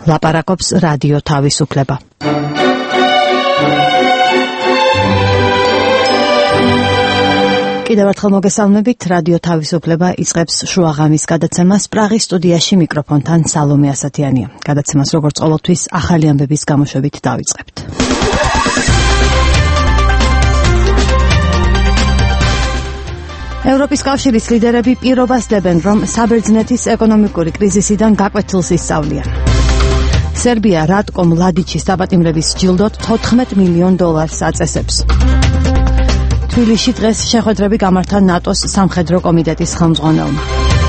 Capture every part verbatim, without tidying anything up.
ლაპარაკობს რადიო თავისუფლება. კიდევ ერთხელ მოგესალმებით, რადიო თავისუფლება იწყებს შუაღამის გადაცემას. პრაღის სტუდიაში მიკროფონთან სალომე ასათიანია. გადაცემას როგორც ყოველთვის ახალი ამბების გამოშვებით დავიწყებთ. ევროპის კავშირის ლიდერები პირობას დებენ, რომ საბერძნეთის ეკონომიკური კრიზისიდან გაკვეთილს ისწავლიან. სერბია რატკო მლადიჩის დაპატიმრების ჯილდოდ თოთხმეტ მილიონ დოლარს აწესებს. თბილისში დღეს შეხვედრები გამართა ნატოს სამხედრო კომიტეტის ხელმძღვანელმა.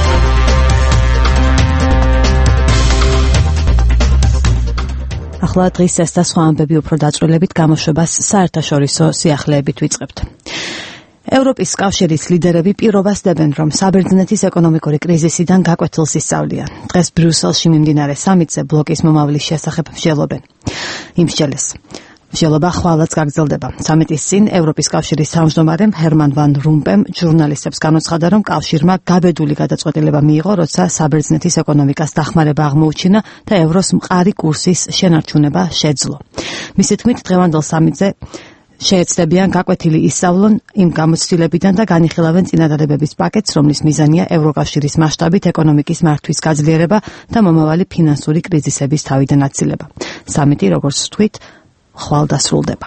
ახლა დღის ეს და სხვა ამბები უფრო დაწვრილებით გამოშვებას საერთაშორისო სიახლეებით ვიწყებთ. ევროპის კავშირის ლიდერები პირობას დებენ, რომ საბერძნეთის ეკონომიკური კრიზისიდან გაკვეთილს ისწავლიან. დღეს ბრიუსელში მიმდინარე სამიტზე ბლოკის მომავლის შესახებ მსჯელობენ. იმ მსჯელეს მსჯელობა ხვალაც გაგრძელდება. სამიტის წინ ევროპის კავშირის თავმჯდომარემ ჰერმან ვან რომპემ ჟურნალისტებს განუცხადა, რომ კავშირმა გაბედული გადაწყვეტილება მიიღო, როცა საბერძნეთის ეკონომიკას დახმარება აღმოუჩინა და ევროს მყარი კურსის შენარჩუნება შეძლო. მისი თქმით, დღევანდელ სამიტზე შეეცდებიან გაკვეთილი ისწავლონ იმ გამოცდილებიდან და განიხილავენ წინადადებების პაკეტს, რომლის მიზანია ევროკავშირის მასშტაბით ეკონომიკის მართვის გაძლიერება და მომავალი ფინანსური კრიზისების თავიდან აცილება. სამიტი, როგორც ვთქვით, ხვალ დასრულდება.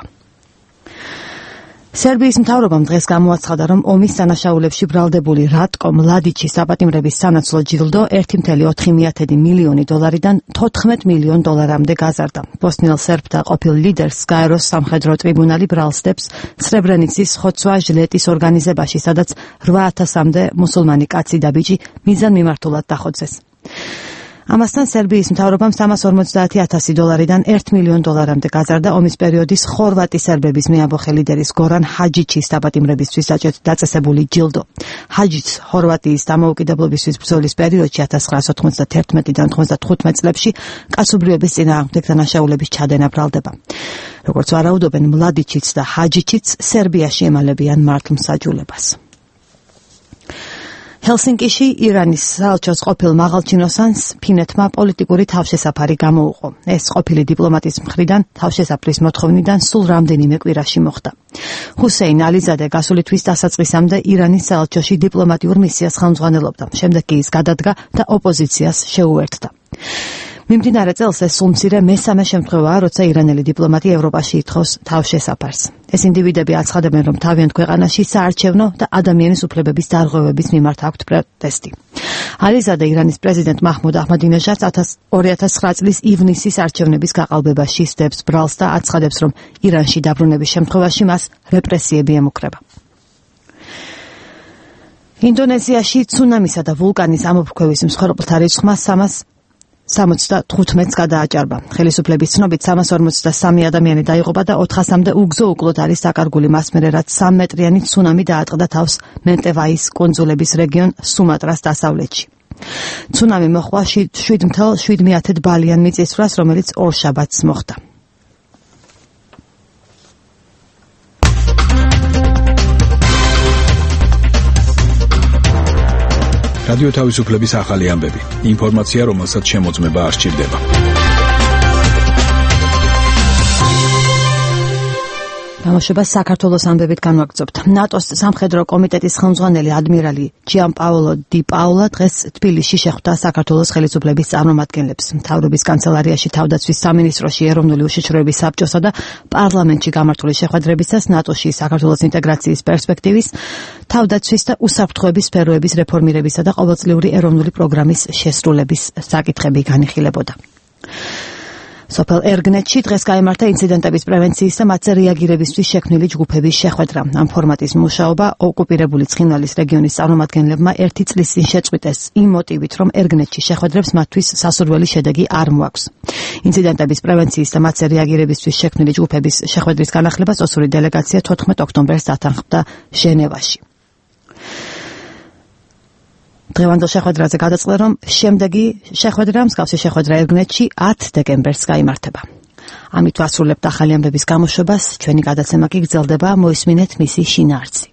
სერბიის მთავრობამ დღეს გამოაცხადა, რომ ომის დანაშაულებში ბრალდებული რატკო მლადიჩის დაპატიმრების სანაცვლო ჯილდო ერთი კoma ოთხი მილიონი დოლარიდან თოთხმეტ მილიონ დოლარამდე გაზარდა. ბოსნიელ სერბთა ყოფილ ლიდერს გაეროს სამხედრო ტრიბუნალი ბრალს დებს სრებრენიცის ხოცვა-ჟლეტის ორგანიზებაში, სადაც რვა ათასამდე მუსულმანი კაცი და ბიჭი მიზანმიმართულად დახოცეს. ამასთან სერბიის მთავრობამ სამას ორმოცდაათი ათასი დოლარიდან ერთ მილიონ დოლარამდე გაზარდა ომის პერიოდის ხორვატი სერბების მეამბოხე ლიდერის გორან ჰაჯიჩის დაპატიმრებისთვის დაწესებული ჯილდო. ჰაჯიც ხორვატიის დამოუკიდებლობისთვის ბრძოლის პერიოდში ათას ცხრაასა ოთხმოცდათერთმეტიდან თხმოცდათხუთმეტ წლებში კაცობრიობის წინააღმდეგ დანაშაულების ჩადენა ბრალდება. როგორც ვარაუდობენ, მლადიჩიც და ჰაჯიჩიც სერბიაში ემალებიან მართლმსაჯულებას. ჰელსინკიში ირანის საელჩოს ყოფილ მაღალჩინოსანს ფინეთმა პოლიტიკური თავშესაფარი გამოუყო. ეს ყოფილი დიპლომატის მხრიდან თავშესაფრის მოთხოვნიდან სულ რამდენიმე კვირაში მოხდა. ჰუსეინ ალიზადე გასული თვის დასაწყისამდე ირანის საელჩოში დიპლომატიურ მისიას ხელმძღვანელობდა. შემდეგ კი ის გადადგა და ოპოზიციას შეუერთდა. მიმდინარე წელს ეს სულ მცირე მესამე შემთხვევაა, როცა ირანელი დიპლომატი ევროპაში ითხოვს თავშესაფარს. ეს ინდივიდები აცხადებენ, რომ თავიანთ ქვეყანაში საარჩევნო და ადამიანის უფლებების დარღვევების მიმართ აქვთ პროტესტი. ალიზადე ირანის პრეზიდენტ მაჰმუდ აჰმადინეჟადს ორი ათას ცხრა წლის ივნისის არჩევნების გაყალბებაში სდებს ბრალს და აცხადებს, რომ ირანში დაბრუნების შემთხვევაში მას რეპრესიები ემუქრება. ინდონეზიაში ცუნამისა და ვულკანის ამოფრქვევის მსხვერპლთა რიცხვმა სამას სამოცდათხუთმეტს გადააჭარბა. ხელისუფლების ცნობით სამას ორმოცდასამი ადამიანი დაიღუპა და ოთხასამდე უგზო უკლოდ არის დაკარგული მასმერე, რაც სამ მეტრიანი ცუნამი დაატყდა თავს მენტევაის კუნძულების რეგიონ სუმატრას დასავლეთში. ცუნამი მოჰყვა შვიდ კoma შვიდ ბალიან მიწისძვრას, რომელიც ორშაბათს მოხდა. რადიო თავისუფლების ახალი ამბები. ინფორმაცია, რომელსაც შემოწმება არ სჭირდება. გამოშვებას საქართველოს ამბებით განვაგრძობთ. ნატოს სამხედრო კომიტეტის ხელმძღვანელი ადმირალი ჯიანპაოლო დი პაულა დღეს თბილისში შეხვდა საქართველოს ხელისუფლების წარმომადგენლებს. მთავრობის კანცელარიაში თავდაცვის სამინისტროში ეროვნული უშიშროების საბჭოსა და პარლამენტში გამართული შეხვედრებისას ნატოში საქართველოს ინტეგრაციის პერსპექტივის, თავდაცვის და უსაფრთხოების სფეროების რეფორმირებისა და ყოველწლიური ეროვნული პროგრამის შესრულების საკითხები განიხილებოდა. სოფელ ერგნეთში დღეს გაიმართა ინციდენტების პრევენციის და მათზე რეაგირებისთვის შექმნილი ჯგუფების შეხვედრა. ამ ფორმატის მუშაობა ოკუპირებული ცხინვალის რეგიონის წარმომადგენლებმა ერთი წლის წინ შეწყვიტეს იმ მოტივით, რომ ერგნეთში შეხვედრებს მათთვის სასურველი შედეგი არ მოაქვს. ინციდენტების პრევენციის და მათზე რეაგირებისთვის შექმნილი ჯგუფების შეხვედრის განახლებას ოსური დელეგაცია თოთხმეტ ოქტომბერს დათანხმდა ჟენევაში. დღევანდელ შეხვედრაზე გადაწყდა, რომ შემდეგი შეხვედრა, მსგავსი შეხვედრა ერგნეთში ათ დეკემბერს გაიმართება. ამით ვასრულებთ ახალი ამბების გამოშვებას, ჩვენი გადაცემა კი გრძელდება, მოისმინეთ მისი შინაარსი.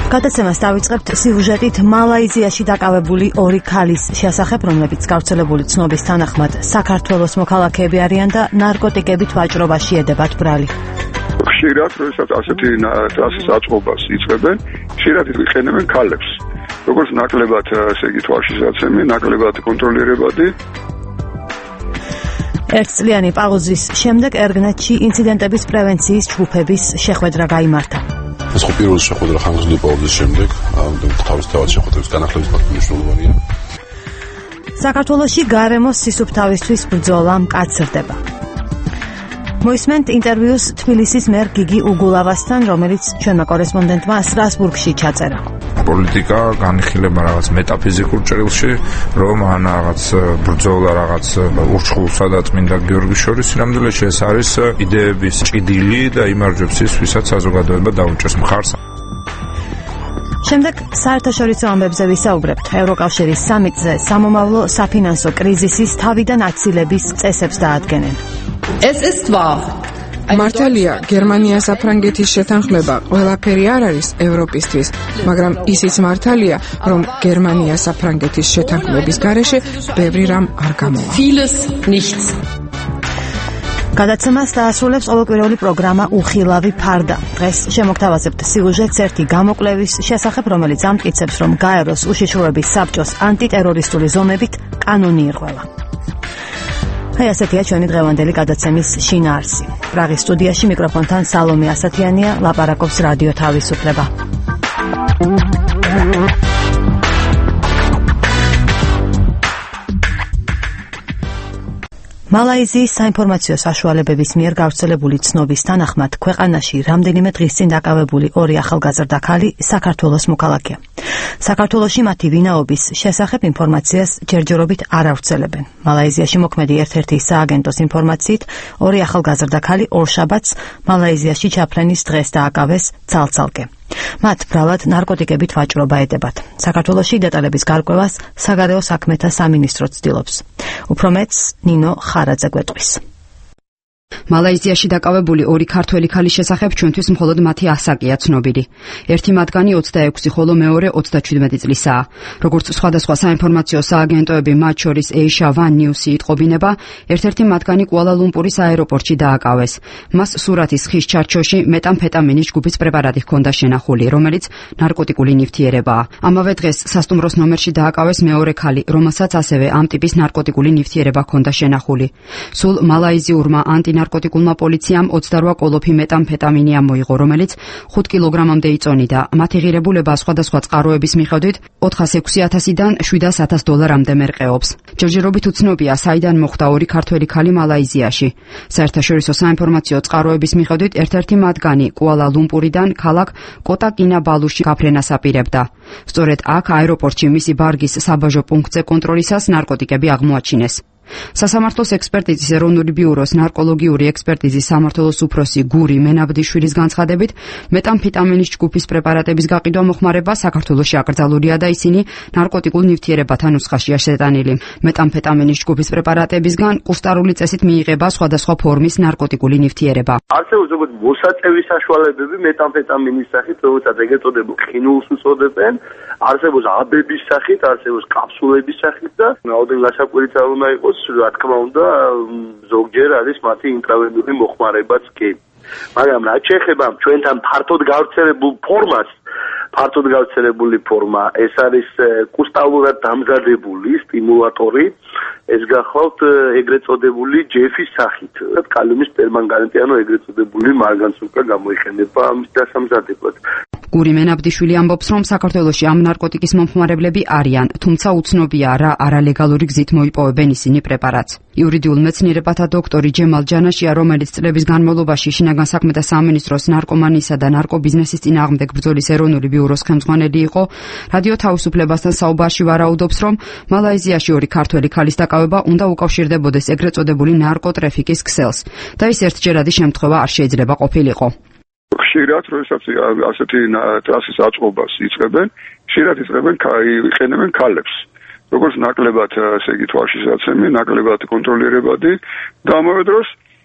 გადაცემას დავიწყებთ სიუჟეტით მალაიზიაში დაკავებული ორი ქალის შესახებ, რომლებიც გავრცელებული ცნობის თანახმად საქართველოს მოქალაქეები არიან და ნარკოტიკებით ვაჭრობაში ედებათ ბრალი. ხშირად, როდესაც ასეთი ტრასის აწყობას იწყებენ, ხშირად იყენებენ ქალებს. როგორც ნაკლებად, ესე იგი, თვალშისაცემი, ნაკლებად კონტროლირებადი. ერთწლიანი პაუზის შემდეგ ერგნეთში ინციდენტების პრევენციის ჯგუფების შეხვედრა გაიმართა. ეს ხო პირველი შეხვედრა ხანგრძლივი პაუზის შემდეგ, თავისთავად შეხვედრების განახლების ფაქტი მნიშვნელოვანია. საქართველოში გარემოს სისუფთავისთვის ბრძოლა მკაცრდება. მოისმენთ ინტერვიუს თბილისის მერ გიგი უგულავასთან, რომელიც ჩვენმა კორესპონდენტმა სტრასბურგში ჩაწერა. პოლიტიკა განიხილება რაღაც მეტაფიზიკურ ჭრილში, რომ ან რაღაც ბრძოლა რაღაც ურჩხულსა და წმინდა გიორგის შორის სინამდვილეში ეს არის იდეების ჭიდილი და იმარჯვებს ის, ვისაც საზოგადოება დაუჭერს მხარს. შემდეგ საერთაშორისო ამბებზე ვისაუბრებთ. ევროკავშირის სამიტზე სამომავლო საფინანსო კრიზისის თავიდან აცილების წესებს დაადგენენ. Es ist wahr. მართალია, გერმანია-საფრანგეთის შეთანხმება ყველაფერი არ არის ევროპისთვის, მაგრამ ისიც მართალია, რომ გერმანია-საფრანგეთის შეთანხმების გარეშე ბევრი რამ არ გამოვა. Vieles nichts. გადაცემას დაასრულებს ყოველკვირეული პროგრამა უხილავი ფარდა. დღეს შემოგთავაზებთ სიუჟეტს ერთი გამოკვლევის შესახებ, რომელიც ამტკიცებს, რომ გაეროს უშიშროების საბჭოს ანტიტერორისტული ზომებით კანონი ირღვევა. აი ასეთია ჩვენი დღევანდელი გადაცემის შინაარსი. პრაღის სტუდიაში მიკროფონთან სალომე ასათიანია, ლაპარაკობს რადიო თავისუფლება. მალაიზიის საინფორმაციო საშუალებების მიერ გავრცელებული ცნობის თანახმად, ქვეყანაში რამდენიმე დღის წინ დაკავებული ორი ახალგაზრდა ქალი საქართველოს მოქალაქეა. საქართველოში მათი ვინაობის შესახებ ინფორმაციას ჯერჯერობით არ ავრცელებენ. მალაიზიაში მოქმედი ერთ-ერთი სააგენტოს ინფორმაციით, ორი ახალგაზრდა ქალი ორშაბათს მალაიზიაში ჩაფრენის დღეს დააკავეს ცალ-ცალკე. მათ ბრალად ნარკოტიკებით ვაჭრობა ედებათ. საქართველოში დეტალების გარკვევას საგარეო საქმეთა სამინისტრო ცდილობს. უფრო მეტს ნინო ხარაძე გვეტყვის. მალაიზიაში დაკავებული ორი ქართველი ქალის შესახებ ჩვენთვის მხოლოდ მათი ასაკია ცნობილი. ერთი მათგანი ოცდაექვსი, ხოლო მეორე ოცდაჩვიდმეტი წლისაა. როგორც სხვადასხვა საინფორმაციო სააგენტოები, მათ შორის Asia One News-ი იტყობინება, ერთ-ერთი მათგანი კუალა-ლუმპურის აეროპორტში დააკავეს. მას სურათის ხის ჩარჩოში მეტამფეტამინის ჯგუფის პრეპარატი ჰქონდა შენახული, რომელიც ნარკოტიკული ნივთიერებაა. ამავე დღეს სასტუმროს ნომერში დააკავეს მეორე ქალი, რომელსაც ასევე ამ ტიპის ნარკოტიკული ნივთიერება ჰქონდა შენახული. სულ მალაიზიურმა ანტი ნარკოტიკულმა პოლიციამ ოცდარვა კოლოფი მეტამფეტამინი ამოიღო, რომელიც ხუთ კილოგრამამდე იწონიდა. მათი ღირებულება სხვადასხვა წყაროების მიხედვით ოთხას ექვსი ათასიდან შვიდას ათას დოლარამდე მერყეობს. ჯერჯერობით უცნობია, საიდან მოხვდა ორი ქართველი ქალი მალაიზიაში. საერთაშორისო საინფორმაციო წყაროების მიხედვით ერთ-ერთი მათგანი კუალა-ლუმპურიდან ქალაქ კოტა-კინაბალუში გაფრენას აპირებდა. სწორედ აქ აეროპორტში მისი ბარგის საბაჟო პუნქტზე კონტროლისას ნარკოტიკები აღმოაჩინეს. სასამართლოს ექსპერტიზის ეროვნული ბიუროს ნარკოლოგიური ექსპერტიზის სამმართველოს უფროსი გური მენაბდიშვილის განცხადებით, მეტამფეტამინის ჯგუფის პრეპარატების გაყიდვა მოხმარება საქართველოში აკრძალულია და ისინი ნარკოტიკულ ნივთიერებათა ნუსხაშია შეტანილი. მეტამფეტამინის ჯგუფის პრეპარატებისგან კუსტარული წესით მიიღება სხვადასხვა ფორმის ნარკოტიკული ნივთიერება. არსებობს როგორც მოსაწევი საშუალებები მეტამფეტამინის სახით, რომელსაც ეგრეთ წოდებულ ხინულს უწოდებენ, არსებობს აბების სახით, არსებობს კაფსულების სახით და რაოდენ გასაკვირიც არ უნდა იყოს, რა თქმა უნდა, ზოგჯერ არის მათი ინტრავენული მოხმარებაც კი. მაგრამ რაც შეეხება ჩვენთან ფართოდ გავრცელებულ ფორმას, ფართოდ გავრცელებული ფორმა, ეს არის კუსტალურად დამზადებული სტიმულატორი, ეს გახლავთ ეგრეთ წოდებული ჯეფის სახით. კალიუმის პერმანგანატი, ანუ ეგრეთ წოდებული მარგანცულკა გამოიყენება ამის დასამზადებლად. გური მენაბდიშვილი ამბობს, რომ საქართველოში ამ ნარკოტიკის მომხმარებლები არიან, თუმცა უცნობია რა არალეგალური გზით მოიპოვებენ ისინი პრეპარატს. იურიდიულ მეცნიერებათა დოქტორი ჯემალ ჯანაშია, რომელიც წლების განმავლობაში შინაგან საქმეთა სამინისტროს ნარკომანიისა და ნარკობიზნესის წინააღმდეგ ბრძოლის ეროვნული ბიუროს ხელმძღვანელი იყო, რადიო თავისუფლებასთან საუბარში ვარაუდობს, რომ მალაიზიაში ორი ქართველი ქალის დაკავება უნდა უკავშირდებოდეს ეგრეთ წოდებული ნარკოტრეფიკის ქსელს და ის ერთჯერადი შემთხვევა არ შეიძლება ყოფილიყო. ხშირად, როდესაც ასეთი ტრასის აწყობას იწყებენ, ხშირად იწყებენ იყენებენ ქალებს. როგორც ნაკლებად, ესე იგი, თვალშისაცემი, ნაკლებად კონტროლირებადი და ამავე დროს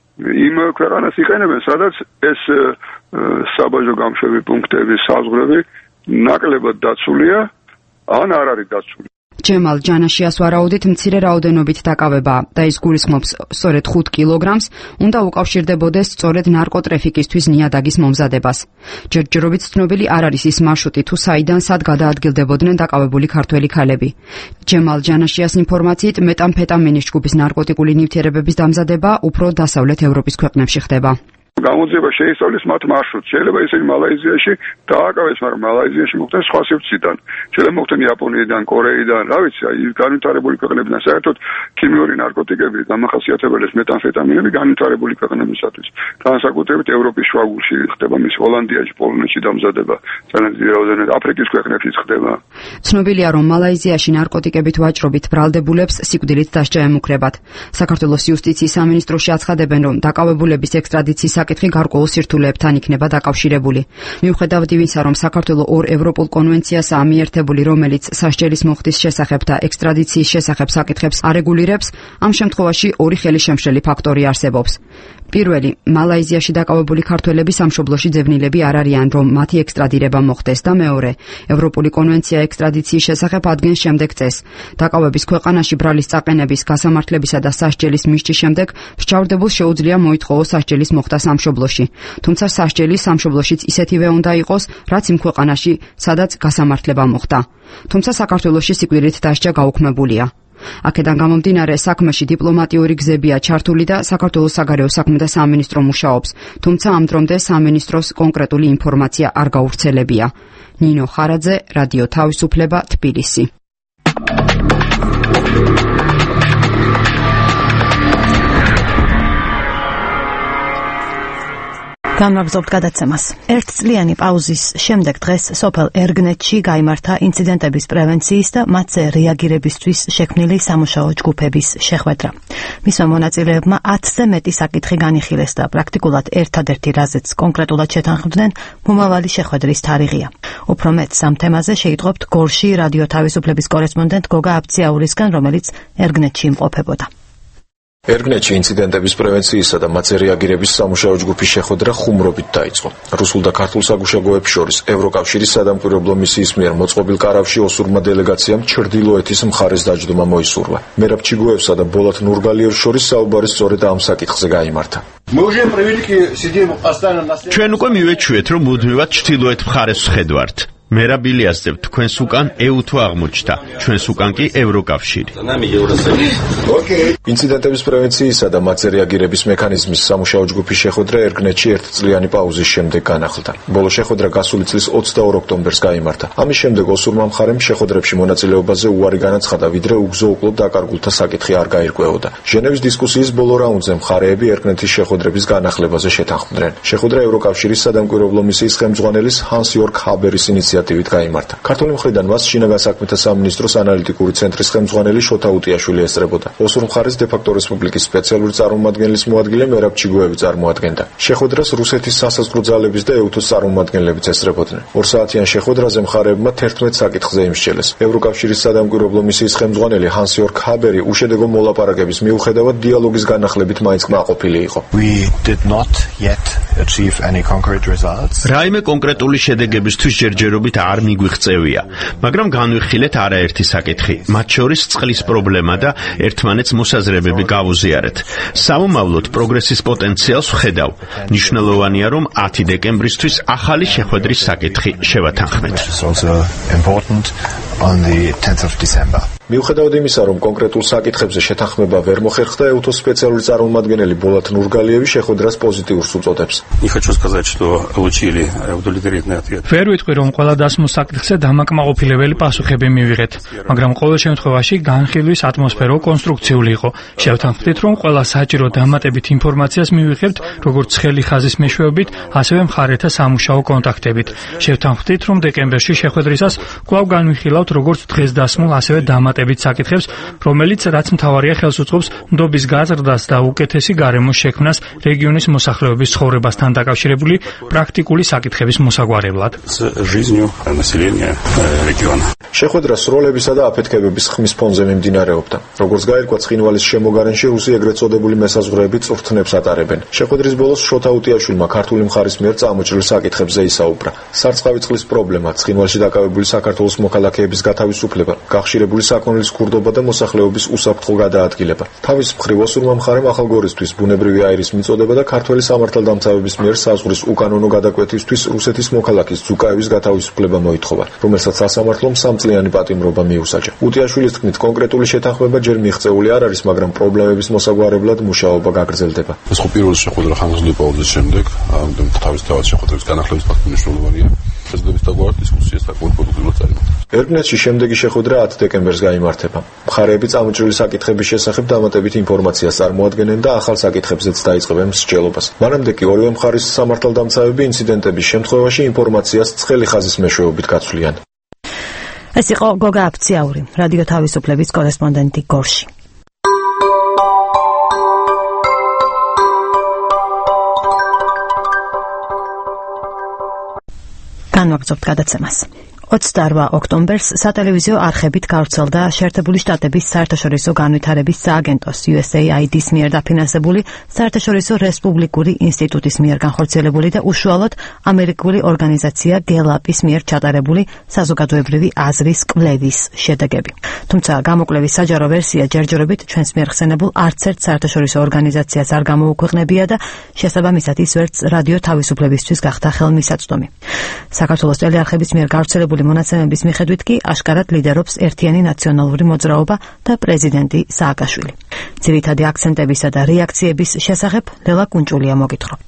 იმ ქვეყანას იყენებენ, სადაც ეს საბაჟო გამშვები პუნქტები, საზღვრები ნაკლებად დაცულია ან არ არის დაცული. ჯემალ ჯანაშიას ვარაუდით მცირე რაოდენობით დაკავება და ის გულისხმობს სწორედ ხუთ კილოგრამს უნდა უკავშირდებოდეს სწორედ ნარკოტრეფიკისთვის ნიადაგის მომზადებას. ჯერჯერობით ცნობილი არ არის ის მარშრუტი თუ საიდან სად გადაადგილდებოდნენ დაკავებული ქართველი ქალები. ჯემალ ჯანაშიას ინფორმაციით მეტამფეტამინის ჯგუფის ნარკოტიკული ნივთიერებების დამზადება უფრო დასავლეთ ევროპის ქვეყნებში ხდება. გამოძიება შეისწავლის მათ მარშრუტს. შეიძლება ისინი მალაიზიაში დააკავეს, მაგრამ მალაიზიაში მოხდნენ სხვა სივრციდან. შეიძლება მოხდნენ იაპონიიდან, კორეიდან, რა ვიცი, აი განვითარებული ქვეყნებიდან. საერთოდ ქიმიური ნარკოტიკები დამახასიათებელს მეტამფეტამინები განვითარებული ქვეყნებისათვის. განსაკუთრებით ევროპის შუაგულში ხდება მის ჰოლანდიაში, პოლონეთში დამზადება. ძალიან დიდი რაოდენობით აფრიკის ქვეყნებშიც ხდება. ცნობილია, რომ მალაიზიაში ნარკოტიკებით ვაჭრობით ბრალდებულებს სიკვდილით დასჯა ემუქრებათ. საქართველოს იუსტიციის სამინისტროში აცხადებენ, რომ დაკავებულების ექსტრადიციის საკითხი გარკვეულ სირთულეებთან იქნება დაკავშირებული. მიუხედავად იმისა, რომ საქართველოს ორ ევროპულ კონვენციასაა მიერთებული, რომელიც სასჯელის მოხდის შესახებ და ექსტრადიციის შესახებ საკითხებს არეგულირებს, ამ შემთხვევაში ორი ხელისშემშლელი ფაქტორი არსებობს. პირველი, მალაიზიაში დაკავებული ქართველები სამშობლოში ძებნილები არ არიან, რომ მათი ექსტრადირება მოხდეს და მეორე, ევროპული კონვენცია ექსტრადიციის შესახებ ადგენს შემდეგ წესს. დაკავების ქვეყანაში ბრალის წაყენების, გასამართლებისა და სასჯელის მისჯის შემდეგ მსჯავრდებულს შეუძლია მოითხოვოს სასჯელის მოხდა სამშობლოში. თუმცა სასჯელი სამშობლოშიც ისეთივე უნდა იყოს, რაც იმ ქვეყანაში, სადაც გასამართლება მოხდა. თუმცა საქართველოში სიკვდილით დასჯა გაუქმებულია. აქედან გამომდინარე, საქმეში დიპლომატიური გზებია ჩართული და საქართველოს საგარეო საქმეთა სამინისტრო მუშაობს, თუმცა ამ დრომდე სამინისტროს კონკრეტული ინფორმაცია არ გავრცელებია. ნინო ხარაძე, რადიო თავისუფლება, თბილისი. გამარჯობთ გადაცემას. ერთწლიანი პაუზის შემდეგ დღეს სოფელ ერგნეთში გაიმართა ინციდენტების პრევენციის და მათზე რეაგირებისთვის შექმნილი სამუშაო ჯგუფების შეხვედრა. მისმა მონაწილეებმა ათზე მეტი საკითხი განიხილეს და პრაქტიკულად ერთადერთი რაზეც კონკრეტულად შეთანხმდნენ, მომავალი შეხვედრის თარიღია. უფრო მეტს ამ თემაზე შეიტყობთ გორში რადიო თავისუფლების კორესპონდენტ გოგა აბციაურისგან, რომელიც ერგნეთში იმყოფებოდა. ერგნეთში ინციდენტების პრევენციისა და მათზე რეაგირების სამუშაო ჯგუფის შეხვედრა ხუმრობით დაიწყო. რუსულ და ქართულ საგუშაგოებს შორის ევროკავშირის სადამკვირვებლო მისიის მიერ მოწყობილ კარავში ოსურმა დელეგაციამ ჩრდილოეთის მხარეს დაჯდომა მოისურვა. მერაბ ჩიგოევსა და ბოლათ ნურგალიევს შორის საუბარი სწორედ ამ საკითხზე გაიმართა. ჩვენ უკვე მივეჩვიეთ, რომ მუდმივად ჩრდილოეთ მხარეს ვხედავთ. მერაბილი ასწევთ, თქვენს უკან ე-უ თუ აღმოჩნდა, ჩვენს უკან კი ევროკავშირი. ინციდენტების პრევენციისა და მათზე რეაგირების მექანიზმის სამუშაო ჯგუფის შეხვედრა ერგნეთში ერთწლიანი პაუზის შემდეგ განახლდა. ბოლო შეხვედრა გასული წლის ოცდაორ ოქტომბერს გაიმართა. ამის შემდეგ ოსურმა მხარემ შეხვედრებში მონაწილეობაზე უარი განაცხადა, ვიდრე უგზო-უკლოდ დაკარგულთა საკითხი არ გაირკვეოდა. ჟენევის დისკუსიის ბოლო რაუნდზე მხარეები ერგნეთის შეხვედრების განახლებაზე შეთანხმდნენ. შეხვედრა ევროკავშირის სადამკვირვებლო მისიის ხელმძღვანელის ჰანს იორგ ჰაბერის ინიციატივით გაიმართა. ქართული მხრიდან მას შინაგან საქმეთა სამინისტროს ანალიტიკური ცენტრის ხელმძღვანელი შოთა უტიაშვილი ესწრებოდა. ოსურ მხარეს დე-ფაქტო რესპუბლიკის სპეციალური წარმომადგენლის მოადგილე მერაბ ჩიგოევი წარმოადგენდა. შეხვედრას რუსეთის სასაზღვრო ძალების და ე-უ თუს წარმომადგენლებიც ესწრებოდნენ. ორ საათიან შეხვედრაზე მხარეებმა თერთმეტ საკითხზე იმსჯელეს. ევროკავშირის სადამკვირვებლო მისიის ხელმძღვანელი ჰანს იორგ ჰაბერი უშედეგო მოლაპარაკების მიუხედავად დიალოგის განახლებით მაინც კმაყოფილი იყო. რაიმე კონკრეტული შედეგებისთვის ჯერჯერობით არ მიგვიღწევია, მაგრამ განვიხილეთ არაერთი საკითხი, მათ შორის წყლის პრობლემა და ერთმანეთს მოსაზრებები გავუზიარეთ. სამომავლოდ პროგრესის პოტენციალს ვხედავ. მნიშვნელოვანია, რომ ათი დეკემბრისთვის ახალი შეხვედრის საკითხი შევათანხმეთ. მიუხედავად იმისა, რომ კონკრეტულ საკითხებზე შეთანხმება ვერ მოხერხდა, ე-უთოს სპეციალური წარმომადგენელი ბოლათ ნურგალიევი შეხვედრას პოზიტიურს უწოდებს. ვერ ვიტყვი, რომ ყველა დასმულ საკითხზე დამაკმაყოფილებელი პასუხები მივიღეთ, მაგრამ ყოველ შემთხვევაში განხილვის ატმოსფერო კონსტრუქციული იყო. შევთანხმდით, რომ ყველა საჭირო დამატებით ინფორმაციას მივიღებთ, როგორც ცხელი ხაზის მეშვეობით, ასევე მხარეთა სამუშაო კონტაქტებით. შევთანხმდით, რომ დეკემბერში შეხვედრისას კვლავ განვიხილავთ როგორც დღეს დასმულ, ასევე დამატებით დამატებით საკითხებს, რომელიც რაც მთავარია ხელს უწყობს ნდობის გაზრდას და უკეთესი გარემოს შექმნას რეგიონის მოსახლეობის ცხოვრებასთან დაკავშირებული პრაქტიკული საკითხების მოსაგვარებლად. შეხვედრა სროლებისა და აფეთქებების ხმის ფონზე მიმდინარეობდა. როგორც გაირკვა, ცხინვალის შემოგარენში რუსი ეგრეთ წოდებული მესაზღვრეები წვრთნებს ატარებენ. შეხვედრის ბოლოს შოთა უტიაშვილმა ქართული მხარის მიერ წამოჭრილ საკითხებზე ისაუბრა. სარწყავი წყლის პრობლემა, ცხინვალში დაკავებული საქართველოს მოქალაქეების გათავისუფლება, გახშირებული საქონლის ქურდობა და მოსახლეობის უსაფრთხო გადაადგილება. თავის მხრივ ოსურმა მხარემ ახალგორისთვის ბუნებრივი აირის მიწოდება და ქართველი სამართალდამცავების მიერ საზღვრის უკანონო გადაკვეთისთვის რუსეთის მოქალაქის ზუკაევის გათავისუფლება მოითხოვა, რომელსაც სასამართლომ სამწლიანი პატიმრობა მიუსაჯა. უტიაშვილის თქმით, კონკრეტული შეთანხმება ჯერ მიღწეული არ არის, მაგრამ პრობლემების მოსაგვარებლად მუშაობა გაგრძელდება. ეს ხო პირველი შეხვედრა ხანგრძლივი პაუზის შემდეგ, ამიტომ თავისთავად შეხვედრების განახლების ფაქტი მნიშვნელოვანია. შეძლებს დაგვართ დისკუსიას საკუთარ პროდუქტიულად წარიმართა. ერგნეთში შემდეგი შეხვედრა ათი დეკემბერს გაიმართება. მხარეები წამოჭრილი საკითხების შესახებ დამატებით ინფორმაციას წარმოადგენენ და ახალ საკითხებზეც დაიწყებენ მსჯელობას. მანამდე კი ორივე მხარის სამართალდამცავები ინციდენტების შემთხვევაში ინფორმაციას ცხელი ხაზის მეშვეობით გაცვლიან. ეს იყო გოგა აფციაური, რადიო თავისუფლების კორესპონდენტი გორში. განვაგრძობთ გადაცემას. ოცდაორ ოქტომბერს სატელევიზიო არხებით გავრცელდა შეერთებული შტატების საერთაშორისო განვითარების სააგენტოს იუ ეს ეი აი დის მიერ დაფინანსებული საერთაშორისო რესპუბლიკური ინსტიტუტის მიერ განხორციელებული და უშუალოდ ამერიკული ორგანიზაცია გელაპის მიერ ჩატარებული საზოგადოებრივი აზრის კვლევის შედეგები. თუმცა გამოკვლევის საჯარო ვერსია ჯერჯერობით ჩვენს მიერ ხსენებულ არც ერთ საერთაშორისო ორგანიზაციას არ გამოუქვეყნებია და შესაბამისად ის ვერც რადიო თავისუფლებისთვის გახდა ხელმისაწვდომი. საქართველოს ტელეარხების მიერ გავრცელებული მონაცემების მიხედვით კი აშკარად ლიდერობს ერთიანი ნაციონალური მოძრაობა და პრეზიდენტი სააკაშვილი. ძირითადი აქცენტებისა და რეაქციების შესახებ ლელა კუნჭულია მოგითხრობთ.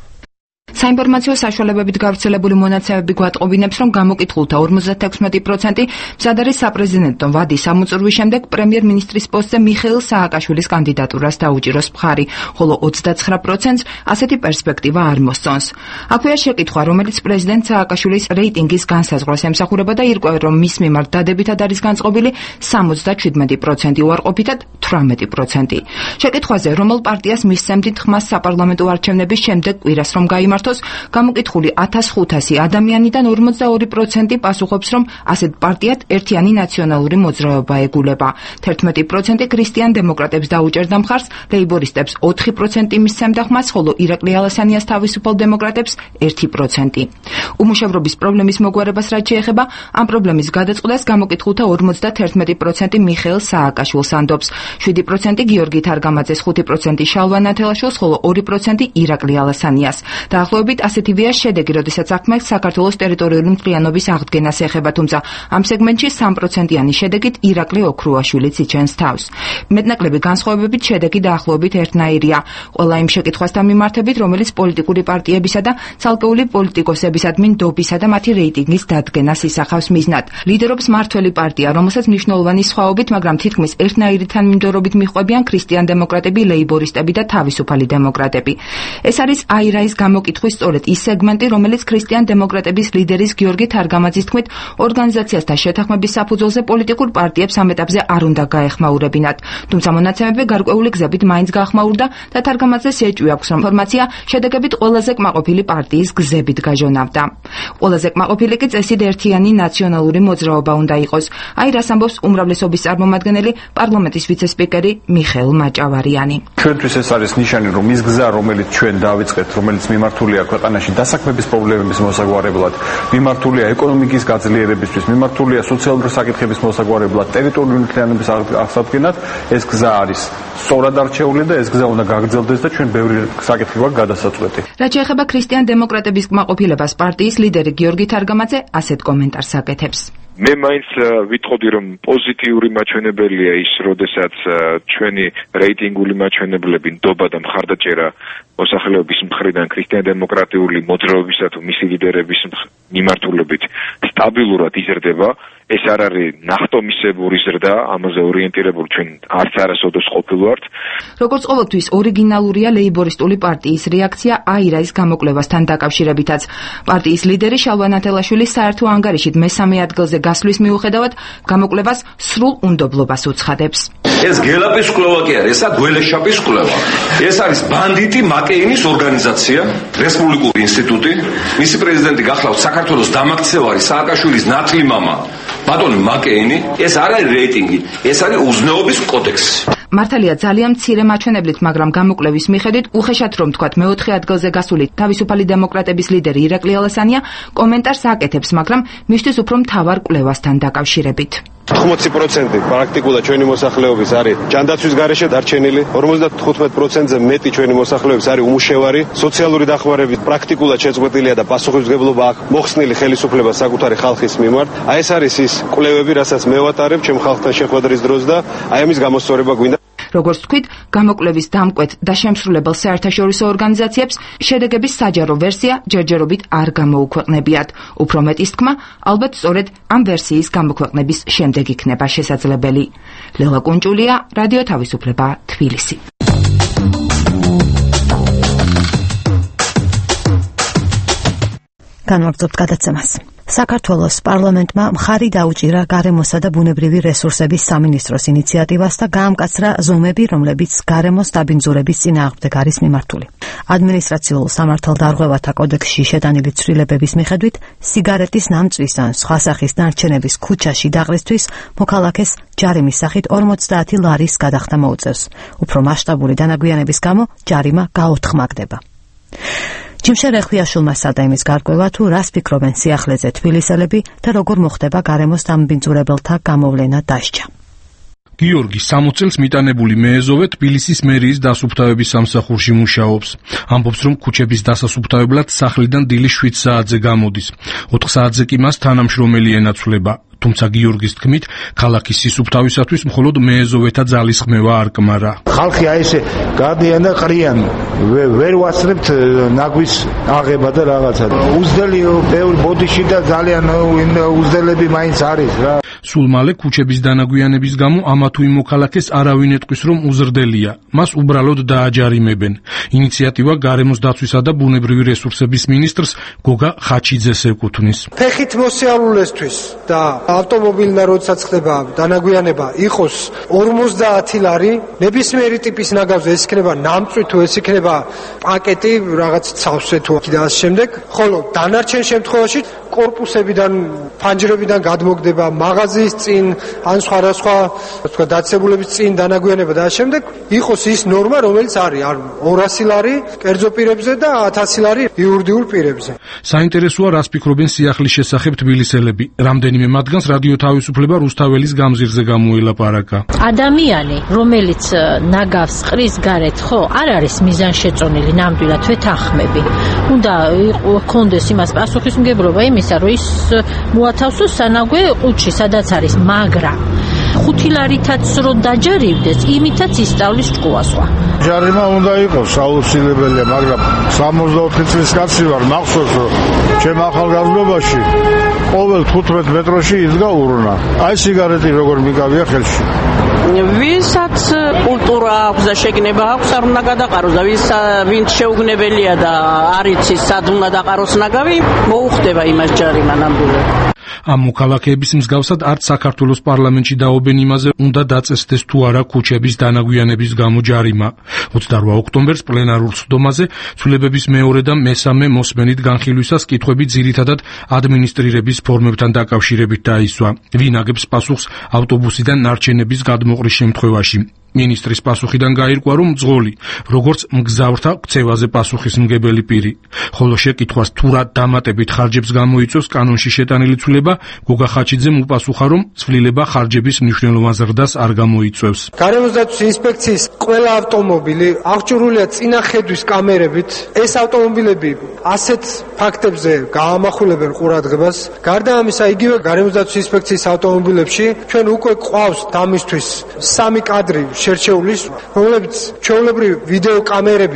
საინფორმაციო საშუალებებით გავრცელებული მონაცემები გვატყობინებს, რომ გამოკითხულთა ორმოცდაექვსმეტი პროცენტი მზად არის საპრეზიდენტო ვადის ამოწურვის შემდეგ პრემიერ-მინისტრის პოსტზე მიხეილ სააკაშვილის კანდიდატურას დაუჭიროს მხარი, ხოლო ოცდაცხრა პროცენტს ასეთი პერსპექტივა არ მოსწონს. აქვეა შეკითხვა, რომელიც პრეზიდენტ სააკაშვილის რეიტინგის განსაზღვრას ემსახურება და ირკვევენ, რომ მის მიმართ დადებითად არის განწყობილი სამოცდაჩვიდმეტი პროცენტი, უარყოფითად თვრამეტი პროცენტი. შეკითხვაზე, რომელ პარტიას მისცემდით ხმას საპარლამენტო არჩევნების შემდეგ კვირას რომ გაიმართოს, გამოკითხული ათას ხუთასი ადამიანიდან ორმოცდაორი პროცენტი პასუხობს, რომ ასეთ პარტიად ერთიანი ნაციონალური მოძრაობა ეგულება. თერთმეტი პროცენტი ქრისტიან დემოკრატებს დაუჭერდა მხარს, ლეიბორისტებს ოთხი პროცენტი მისცემდა ხმას, ხოლო ირაკლი ალასანიას თავისუფალ დემოკრატებს ერთი პროცენტი. უმუშევრობის პრობლემის მოგვარებას რაც შეეხება, ამ პრობლემის გადაწყვეტას გამოკითხულთა ორმოცდათერთმეტი პროცენტი მიხეილ სააკაშვილს ანდობს, შვიდი პროცენტი გიორგი თარგამაძეს, ხუთი პროცენტი შალვა ნათელაშვილს, ხოლო ორი პროცენტი ირაკლი ალასანიას. დაახლოებით ასეთივეა შედეგი, როდესაც აქვთ საქართველოს ტერიტორიული მთლიანობის აღდგენას ეხება, თუმცა ამ სეგმენტში სამი პროცენტიანი შედეგით ირაკლი ოქრუაშვილიც იჩენს თავს. მეტნაკლები განსხვავებებით შედეგი დაახლოებით ერთნაირია. ყველა იმ შეკითხვასთან მიმართებით, რომელიც პოლიტიკური პარტიებისა და ცალკეული პოლიტიკოსებისადმი ნდობისა და მათი რეიტინგის დადგენას ისახავს მიზნად. ლიდერობს მართველი პარტია, რომელსაც მნიშვნელოვანი სხვაობით, მაგრამ თითქმის ერთნაირი თანმიმდევრობით მიჰყვებიან ქრისტიან დემოკრატები, ლეიბორისტები და თავისუფალი დემოკრატები. ეს არის აირაის გამოკითხვის სწორედ ის სეგმენტი, რომელიც ქრისტიან დემოკრატების ლიდერის გიორგი თარგამაძის თქმით, ორგანიზაციასთან შეთანხმების საფუძველზე პოლიტიკურ პარტიებს ამ ეტაპზე არ უნდა გაეხმაურებინათ. თუმცა მონაცემები გარკვეული გზებით მაინც გაახმაურდა და თარგამაძეს ეჭვი აქვს, რომ ინფორმაცია შედეგებით ყველაზე კმაყოფილი პარტიის გზებით გაჟონავდა. ყველაზე კმაყოფილი კი წესით ერთიანი ნაციონალური მოძრაობა უნდა იყოს. აი რას ამბობს უმრავლესობის წარმომადგენელი პარლამენტის ვიცე-სპიკერი მიხეილ მაჭავარიანი. ჩვენთვის ეს არის ნიშანი, რომ ის გზა, რომელიც ჩვენ დავიწყეთ, რომელიც მიმართულია ქვეყანაში დასაქმების პრობლემების მოსაგვარებლად, მიმართულია ეკონომიკის გაძლიერებისთვის, მიმართულია სოციალური საკითხების მოსაგვარებლად, ტერიტორიული მთლიანობის აღსადგენად, ეს გზა არის სწორად არჩეული და ეს გზა უნდა გაგრძელდეს და ჩვენ ბევრი საკითხი გვაქვს გადასაწყვეტი. რაც შეეხება ქრისტიან დემოკრატების კმაყოფილებას, პარტიის ლიდერი გიორგი თარგამაძე ასეთ კომენტარს აკეთებს. მე მაინც ვიტყოდი, რომ პოზიტიური მაჩვენებელია ის, როდესაც ჩვენი რეიტინგული მაჩვენებლები ნდობა და მხარდაჭერა მოსახლეობის მხრიდან ქრისტიან დემოკრატიული მოძრაობისა თუ მისი ლიდერების მიმართულებით სტაბილურად იზრდება. ეს არ არის ნახტომისებური ზრდა, ამაზე ორიენტირებული ჩვენ არც არასოდეს ყოფილვართ. როგორც ყოველთვის ორიგინალურია ლეიბორისტული პარტიის რეაქცია აირაის გამოკვლევასთან დაკავშირებითაც. პარტიის ლიდერი შალვა ნათელაშვილი საერთო ანგარიშით მესამე ადგილზე გასვლის მიუხედავად გამოკვლევას სრულ უნდობლობას უცხადებს. ეს გელაპის კვლევა კი არის, ესა გველეშაპის კვლევა. ეს არის ბანდიტი მაკეინის ორგანიზაცია, რესპუბლიკური ინსტიტუტი. მისი პრეზიდენტი გახლავთ საქართველოს დამაქცევარი სააკაშვილის ნათლი მამა ბატონი მაკეინი. ეს არ არის რეიტინგი, ეს არის უზნეობის კოდექსი. მართალია ძალიან მცირე მაჩვენებლით, მაგრამ გამოკვლევის მიხედვით უხეშად რომ თქვათ მეოთხე ადგილზე გასული თავისუფალი დემოკრატების ლიდერი ირაკლი ალასანია კომენტარს აკეთებს, მაგრამ მისთვის უფრო მთავარ კვლევასთან დაკავშირებით. თხუთმეტი პროცენტი პრაქტიკულად ჩვენი მოსახლეობის არის ჯანდაცვის გარეშე დარჩენილი, ორმოცდახუთ პროცენტზე მეტი ჩვენი მოსახლეობის არის უმუშევარი, სოციალური დახმარებით პრაქტიკულად შეწყვეტილია და პასუხისმგებლობა აქვს მოხსნილი ხელისუფლება საკუთარი ხალხის მიმართ. აი ეს არის ის კვლევები, რასაც მე ვატარებ ჩემ ხალხთან შეხვედრის დროს და აი ამის გამოსწორება გვინდა. როგორც თქვით, გამოკვლევის დამკვეთ და შემსრულებელ საერთაშორისო ორგანიზაციებს შედეგების საჯარო ვერსია ჯერჯერობით არ გამოუქვეყნებიათ. უფრო მეტის თქმა, ალბათ სწორედ ამ ვერსიის გამოქვეყნების შემდეგ იქნება შესაძლებელი. ლელა კუნჭულია, რადიო თავისუფლება, თბილისი. განვაგრძობთ გადაცემას. საქართველოს პარლამენტმა მხარი დაუჭირა გარემოსა და ბუნებრივი რესურსების სამინისტროს ინიციატივას და გაამკაცრა ზომები, რომლებიც გარემოს დაბინძურების წინააღმდეგ არის მიმართული. ადმინისტრაციულ სამართალდარღვევათა კოდექსში შეტანილი ცვლილებების მიხედვით, სიგარეტის ნამწვის ან სხვა სახის ნარჩენების ქუჩაში დაყრისთვის მოქალაქეს ჯარიმის სახით ორმოცდაათი ლარის გადახდა მოუწევს. უფრო მასშტაბური დანაგვიანების გამო ჯარიმა გაოთხმაგდება. ჯიმშერ ეხლიაშვილმა სცადა იმის გარკვევა, თუ რას ფიქრობენ სიახლეზე თბილისელები და როგორ მოხდება გარემოს დამბინძურებელთა გამოვლენა დასჯა. გიორგი სამოცი წელს მიტანებული მეეზოვე თბილისის მერიის დასუფთავების სამსახურში მუშაობს. ამბობს, რომ ქუჩების დასასუფთავებლად სახლიდან დილის შვიდ საათზე გამოდის. ოთხ საათზე კი მას თანამშრომელი ენაცვლება. თუმცა გიორგის თქმით, ქალაქის სისუფთავისათვის მხოლოდ მეეზოვეთა ძალისხმევა არ კმარა. ხალხი აი ესე გადიან და ყრიან, ვერ ვაცნებთ ნაგვის აღება და რაღაცა. უძდელი ბევრი ბოდიში და ძალიან უძდელები მაინც არის რა. სულ მალე ქუჩების დანაგვიანების გამო ამა თუ იმ მოქალაქეს არავინ ეტყვის, რომ უზრდელია. მას უბრალოდ დააჯარიმებენ. ინიციატივა გარემოს დაცვისა და ბუნებრივი რესურსების მინისტრს გოგა ხაჩიძეს ეკუთვნის. ფეხით მოსიარულესთვის და ავტომობილიდან როდესაც ხდება დანაგვიანება იყოს ორმოცდაათი ლარი, ნებისმიერი ტიპის ნაგავზე ეს იქნება ნამწვი თუ ეს იქნება პაკეტი რაღაც ცავსე თუ და ამ შემდეგ, ხოლო დანარჩენ შემთხვევაში კორპუსებიდან, ფანჯრებიდან გადმოგდება მაღაზიის წინ, ან სხვადასხვა თქვა დაწესებულების წინ დანაგვიანება და ამ შემდეგ იყოს ის ნორმა, რომელიც არის არ ორასი ლარი კერძო პირებზე და ათასი ლარი იურიდიულ პირებზე. საინტერესოა, რას ფიქრობენ სიახლის შესახებ თბილისელები. რამდენიმე მათგანს რადიო თავისუფლება რუსთაველის გამზირზე გამოელაპარაკა. ადამიანი, რომელიც ნაგავს ყრის გარეთ, ხო, არ არის მიზანშეწონილი ნამდვილად ვეთანხმები. უნდა კონდეს იმას პასუხისმგებლობა იმისა, რომ ის მოათავსოს სანაგვე ყუთში, სადაც არის, მაგრამ ხუთი ლარითაც რო დაჯარივდეს, იმითაც ისწავლის ჭკუასვა. ჯარიმა უნდა იყოს საუცილებელია, მაგრამ სამოცდაოთხი წლის კაცი ვარ, მახსოვს, რომ ჩემ ახალგაზრდობაში ყოველ თხუთმეტ მეტროში იდგა ურნა. აი სიგარეტი როგორ მიკავია ხელში. ვისაც კულტურა აქვს და შეგნება აქვს, არ უნდა გადაყაროს და ვის ვინც შეუგნებელია და არ იცის სად უნდა დაყაროს ნაგავი, მოუხდება იმას ჯარიმა ნამდვილად. ამ მოქალაქეების მსგავსად არც საქართველოს პარლამენტში დაობენ იმაზე, უნდა დაწესდეს თუ არა ქუჩების დანაგვიანების გამო ჯარიმა. ოცდარვა ოქტომბერს პლენარულ სხდომაზე ცვლილებების მეორე და მესამე მოსმენით განხილვისას კითხვები ძირითადად ადმინისტრირების ფორმებთან დაკავშირებით დაისვა. ვინ აგებს პასუხს ავტობუსიდან ნარჩენების გადმოყრის შემთხვევაში? მინისტრის პასუხიდან გაირკვა, რომ მძღოლი, როგორც მგზავრთა ქცევაზე პასუხისმგებელი პირი. ხოლო შეკითხვას თუ რა დამატებით ხარჯებს გამოიწვევს კანონში შეტანილი ცვლილება, გოგა ხაჩიძემ უპასუხა, რომ ცვლილება ხარჯების მნიშვნელოვან ზრდას არ გამოიწვევს. გარემოს დაცვის ინსპექციის ყველა ავტომობილი აღჭურვილია წინა ხედვის კამერებით. ეს ავტომობილები ასეთ ფაქტებზე გაამახვილებენ ყურადღებას. გარდა ამისა, იგივე გარემოს დაცვის ინსპექციის ავტომობილებში ჩვენ უკვე ყავს დამისთვის სამი კადრი შერჩეულის, რომლებიც ჩვეულებრივ ვიდეო კამერებით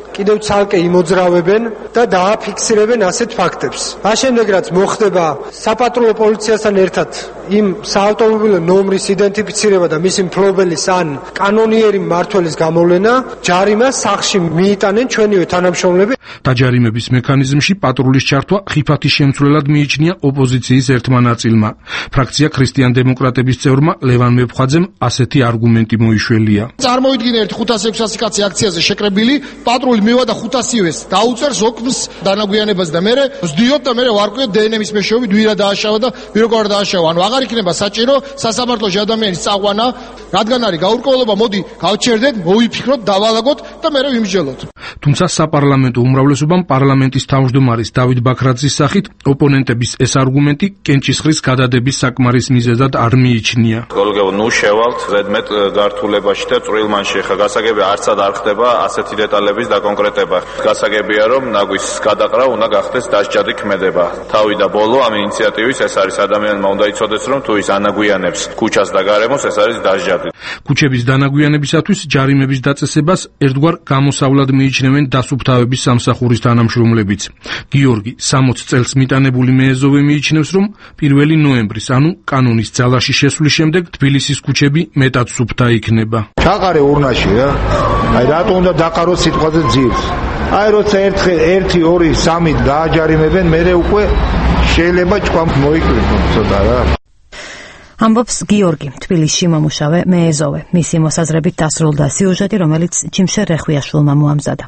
კიდევ ცალკე იმოძრავებენ და დააფიქსირებენ ასეთ ფაქტებს. მას შემდეგ რაც მოხდება საპატრულო პოლიციასთან ერთად იმ საავტომობილო ნომრის იდენტიფიცირება და მისი მფლობელის ან კანონიერი მმართველის გამოვლენა, ჯარიმა სახლში მიიტანენ ჩვენივე თანამშრომლები. დაჯარიმების მექანიზმში პატრულის ჩართვა ხიფათის შემცვლელად მიიჩნია ოპოზიციის ერთმა ნაწილმა. ფრაქცია ქრისტიან-დემოკრატების წევრმა ლევან მეფხვაძემ ასეთი არგუმენტი მოიშველია. წარმოვიდგინე ერთი ხუთას ექვსასი კაცი აქციაზე შეკრებილი, პატრული მივადა ხუთასივეს, დაუწერს ოკმს დანაგვიანებას და მე ვსდიოთ და მე ვარკვიოთ დნმ-ის მეშვეობით ვირა დააშავა და ვიროგვარ დააშავა. ანუ აღარ იქნება საჭირო სასამართლოში ადამიანის წაყვანა, რადგან არის გაურკვევლობა, მოდი გავჩერდეთ, მოვიფიქროთ, დავალაგოთ და მე ვიმსჯელოთ. თუმცა საპარლამენტო უმრავლესობამ პარლამენტის თავმჯდომარის დავით ბაქრაძის სახით ოპონენტების ეს არგუმენტი კენჭისყრის გადადების საკმარის მიზეზად არ მიიჩნია. გოლგებო, ნუ შევალთ ზედმეტ გართულებაში და წვრილმანში. ხა გასაგებია არცად არ ხდება ასეთი დეტალების დაკონკრეტება. გასაგებია რომ ნაგვის გადაყრა უნდა გახდეს დასჯადი ქმედება. თავი და ბოლო ამ ინიციატივის ეს არის ადამიანმა უნდა იცოდეს რომ თუ ის ანაგვიანებს ქუჩას და გარემოს ეს არის დასჯადი. ქუჩების დანაგვიანებისათვის ჯარიმების დაწესებას ერთგვარ გამოსავლად მიიჩნევენ დასუფთავების სამსახურის თანამშრომლებიც. გიორგი სამოცი წელს მიტანებული მეეზოვე მიიჩნევს რომ პირველი ნოემბრის, ანუ კანონის ძალაში შესვლის შემდეგ თბილისის ქუჩები მეტად სუფთა იქნება. ჩაყარე ურნაში რა. აი რატო უნდა დაყაროთ სიტყვაზე ძირს? აი როცა ერთი ერთი ორი სამი დააჯარიმებენ, მე უკვე შეიძლება ჭკვამ მოიკვირდონ ცოტა რა. ამბობს გიორგი, თბილისში მომუშავე მეეზოვე. მისი მოსაზრებით დასრულდა სიუჟეტი, რომელიც ჯიმშე რეხვიაშვილმა მოამზადა.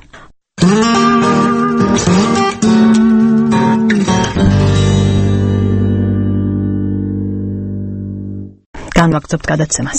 განვაგრძობთ გადაცემას.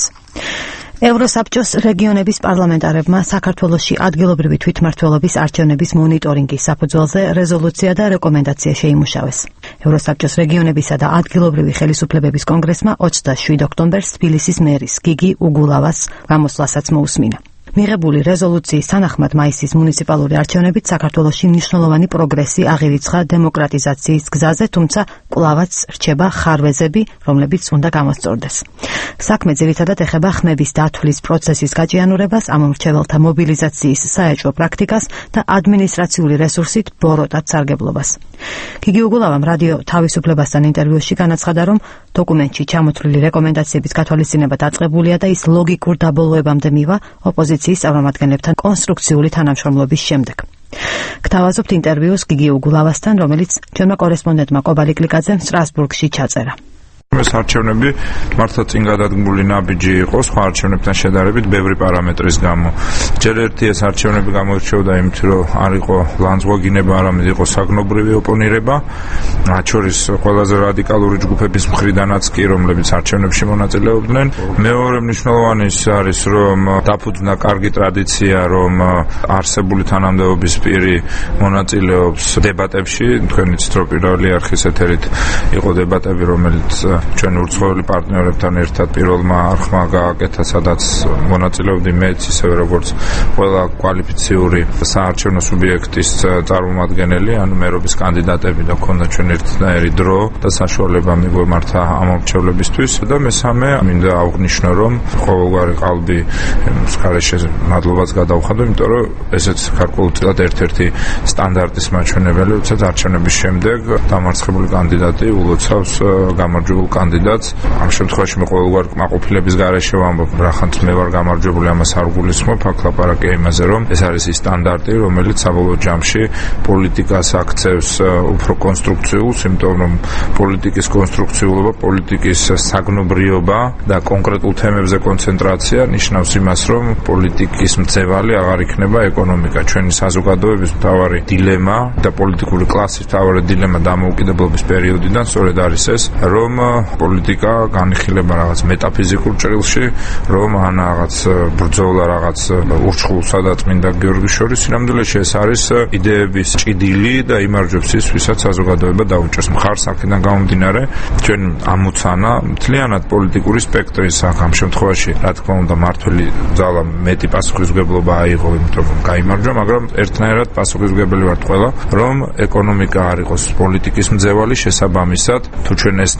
ევროსაბჭოს რეგიონების პარლამენტარებმა საქართველოში ადგილობრივი თვითმმართველობის არჩევნების მონიტორინგის საფუძველზე რეზოლუცია და რეკომენდაცია შეიმუშავეს. ევროსაბჭოს რეგიონებისა და ადგილობრივი ხელისუფლებების კონგრესმა ოცდაშვიდ ოქტომბერს თბილისის მერის გიგი უგულავას გამოსვლასაც მოусმინა. მიღებული რეზოლუციის თანახმად მაისის მუნიციპალური არჩევნებით საქართველოში მნიშვნელოვანი პროგრესი აღირიცხა დემოკრატიზაციის გზაზე, თუმცა კვლავაც რჩება ხარვეზები, რომლებიც უნდა გამოსწორდეს. საქმე ძირითადად ეხება ხმების დათვლის პროცესის გაჭიანურებას, ამ მრჩეველთა მობილიზაციის საეჭვო პრაქტიკას და ადმინისტრაციული რესურსით ბოროტად სარგებლობას. გიგი უგულავამ რადიო თავისუფლებასთან ინტერვიუში განაცხადა, რომ დოკუმენტში ჩამოთვლილი რეკომენდაციების გათვალისწინება დაწყებულია და ის ლოგიკურ დაბოლოებამდე მივა ოპოზიციის წარმომადგენლებთან კონსტრუქციული თანამშრომლობის შემდეგ. გთავაზობთ ინტერვიუს გიგი უგულავასთან, რომელიც ჩვენმა კორესპონდენტმა კობალი კლიკაძემ სტრასბურგში ჩაწერა. ეს არჩევნები მართლა წინ გადადგმული ნაბიჯი იყო სხვა არჩევნებთან შედარებით ბევრი პარამეტრის გამო. ჯერ ერთი ეს არჩევნები გამოირჩეოდა იმით, რომ არ იყო ლანძღვაგინება, არამედ იყო საგნობრივი ოპონირება, მათ შორის ყველაზე რადიკალური ჯგუფების მხრიდანაც კი, რომლებიც არჩევნებში მონაწილეობდნენ. მეორე მნიშვნელოვანი ის არის, რომ დაფუძნა კარგი ტრადიცია, რომ არსებული თანამდებობის პირი მონაწილეობს დებატებში. თქვენ იცით, რომ პირველი არხის ეთერით იყო დებატები, რომელიც ჩვენ ურცხველი პარტნიორებთან ერთად პირველმა არხმა გააკეთა, სადაც მონაწილეობდი მეც, ისევე როგორც ყველა კვალიფიციური საარჩევნო სუბიექტის წარმომადგენელი, ანუ მერობის კანდიდატები და ქონდა ჩვენ ერთნაირი დრო და საშუალება მიგვემართა ამ არჩევნებისთვის და მესამე მინდა აღვნიშნო, რომ ყოველგვარი qalbi სკარეშე მადლობას გადავხადო, იმიტომ რომ ესეც გარკვეულწილად ერთ-ერთი სტანდარტის მაჩვენებელი, როდესაც არჩევნების შემდეგ დამარცხებული კანდიდატი ულოცავს გამარჯვებულ კანდიდატს. ამ შემთხვევაში მე ყოველგვარ კმაყოფილების გარეშე ვამბობ, რახანც მე ვარ გამარჯვებული, ამას არ გულისხმობ, აქ ლაპარაკია იმაზე, რომ ეს არის ის სტანდარტი, რომელიც საბოლოო ჯამში პოლიტიკას აქცევს უფრო კონსტრუქციულს, იმიტომ რომ პოლიტიკის კონსტრუქციულობა, პოლიტიკის საგნობრიობა და კონკრეტულ თემებზე კონცენტრაცია ნიშნავს იმას, რომ პოლიტიკის მძევალი აღარ იქნება ეკონომიკა. ჩვენი საზოგადოების მთავარი დილემა და პოლიტიკური კლასის მთავარი დილემა დამოუკიდებლობის პერიოდიდან სწორედ არის ეს, რომ პოლიტიკა განიხილება რაღაც მეტაფიზიკურ ჭრილში, რომ ან რაღაც ბრძოლა რაღაც ურჩხულსა და წმინდა გიორგის შორის, სინამდვილეში ეს არის იდეების ჭიდილი და იმარჯვებს ის, ვისაც საზოგადოება დაუჭერს მხარს. აქედან გამომდინარე, ჩვენ ამოცანა მთლიანად პოლიტიკური სპექტრის ამ შემთხვევაში, რა თქმა უნდა, მართველი ძალა მეტი პასუხისმგებლობა აიღო, იმიტომ რომ გაიმარჯვა, მაგრამ ერთნაირად პასუხისმგებელი ვართ ყველა, რომ ეკონომიკა არ იყოს პოლიტიკის მძევალი, შესაბამისად, თუ ჩვენ ეს სტანდარტი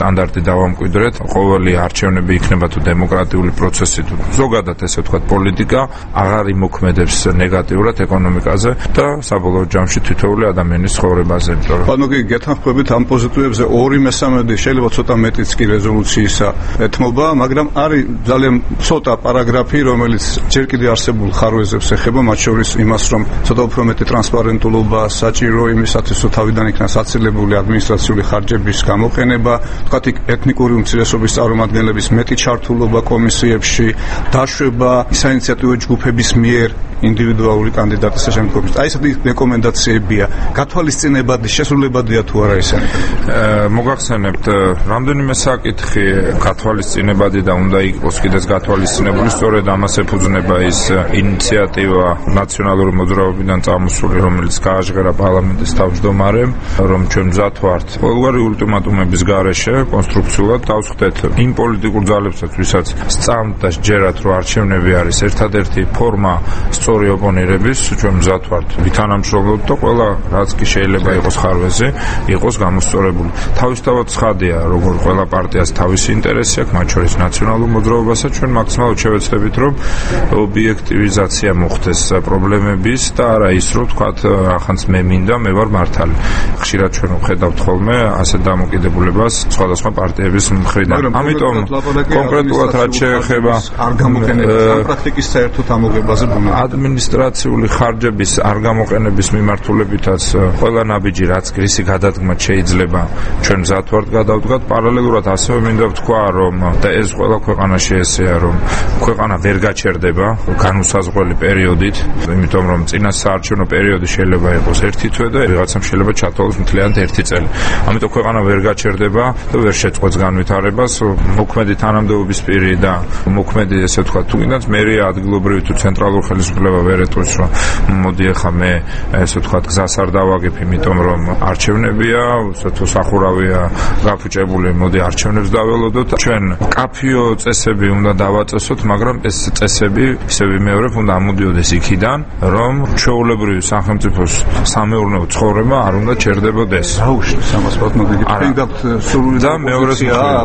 დავამკვიდრეთ, ყოველი არჩევნები იქნება თუ დემოკრატიული პროცესი თუ ზოგადად ესე ვთქვათ პოლიტიკა აღარ იმოქმედებს ნეგატიურად ეკონომიკაზე და საბოლოო ჯამში თითოეული ადამიანის ცხოვრებაზე. ანუ კი გეთანხმებით ამ პოზიტივებზე ორი მესამედი შეიძლება ცოტა მეტიც კი რეზოლუციისა ეთმობა, მაგრამ არის ძალიან ცოტა პარაგრაფი, რომელიც ჯერ კიდევ არსებულ ხარვეზებს ეხება, მათ შორის იმას, რომ ცოტა უფრო მეტი ტრანსპარენტულობა საჭირო იმისათვის, რომ თავიდან იქნას აცილებული ადმინისტრაციული ხარჯების გამოყენება, თქვათ იქ ეთნიკური უმცირესობის წარმომადგენლების მეტი ჩართულობა კომისიებში, დაშვება საინიციატივო ჯგუფების მიერ ინდივიდუალური კანდიდატის შემდგომში. აი ესეთი რეკომენდაციებია, გათვალისწინებადი, შესრულებადია თუ არა ესენი? მოგახსენებთ, რამდენიმე საკითხი გათვალისწინებადი და უნდა იყოს კიდეც გათვალისწინებული, სწორედ ამას ეფუძნება ის ინიციატივა ნაციონალური მოძრაობიდან წამოსული, რომელიც გააჟღერა პარლამენტის თავმჯდომარემ, რომ ჩვენ მზად ვართ ყოველგვარი ულტიმატუმების გარეშე კონსტრუქციულად დავსხდეთ იმ პოლიტიკურ ძალებსაც, ვისაც სწამთ და სჯერათ, რომ არჩევნები არის ერთადერთი ფორმა სწორი ოპონირების, ჩვენ მზად ვართ ვითანამშრომლოთ და ყველა რაც კი შეიძლება იყოს ხარვეზე, იყოს გამოსწორებული. თავისთავად ცხადია, როგორ ყველა პარტიას თავისი ინტერესი აქვს, მათ შორის ნაციონალურ მოძრაობასაც ჩვენ მაქსიმალურად შევეცდებით, რომ ობიექტივიზაცია მოხდეს პრობლემების და არა ის, რომ თქვათ ახანც მე მინდა, მე ვარ მართალი. ხშირად ჩვენ ვხედავთ ხოლმე ასეთ დამოკიდებულებას სხვადასხვა პარტიების მხრიდან. ამიტომ კონკრეტულად რაც შეეხება არ გამოყენებას ამ პრაქტიკის საერთოდ ამოღებაზე ადმინისტრაციული ხარჯების არ გამოყენების მიმართულებითაც ყველა ნაბიჯი რაც გრისი გადადგმა შეიძლება ჩვენ მზად ვართ გადავდგათ. პარალელურად ასევე მინდა ვთქვა, რომ და ეს ყველა ქვეყანაში ესეა, რომ ქვეყანა ვერ გაჩერდება განუსაზღვრელი პერიოდით, იმიტომ რომ წინა საარჩევნო პერიოდი შეიძლება იყოს ერთი თვე და ვიღაცამ შეიძლება ჩათვალოს მთლიანად ერთი წელი. ამიტომ ქვეყანა ვერ გაჩერდება და ვერ შეწყვეტს განვითარებას. მოქმედი თანამდებობის პირი და მოქმედი ესე ვთქვათ, თუ კიდაც მერია ადგილობრივი თუ ცენტრალური ხელისუფლება ვერ ეტყვის, რომ მოდი ახლა მე ესე ვთქვათ გზას არ დავაგებ, იმიტომ რომ არჩევნებია, თუ სახურავია გაფუჭებული, მოდი არჩევნებს დაველოდოთ. ჩვენ კაფიო წესები უნდა დავაწესოთ, მაგრამ ეს წესები ისე ვიმეორებ, უნდა ამოდიოდეს იქიდან, რომ ჩვეულებრივი სახელმწიფოს სამეურნეო ცხოვრება არ უნდა ჩერდებოდეს. აუშვის ამას ბატონო დიდი ფენგავთ სრული და მეორე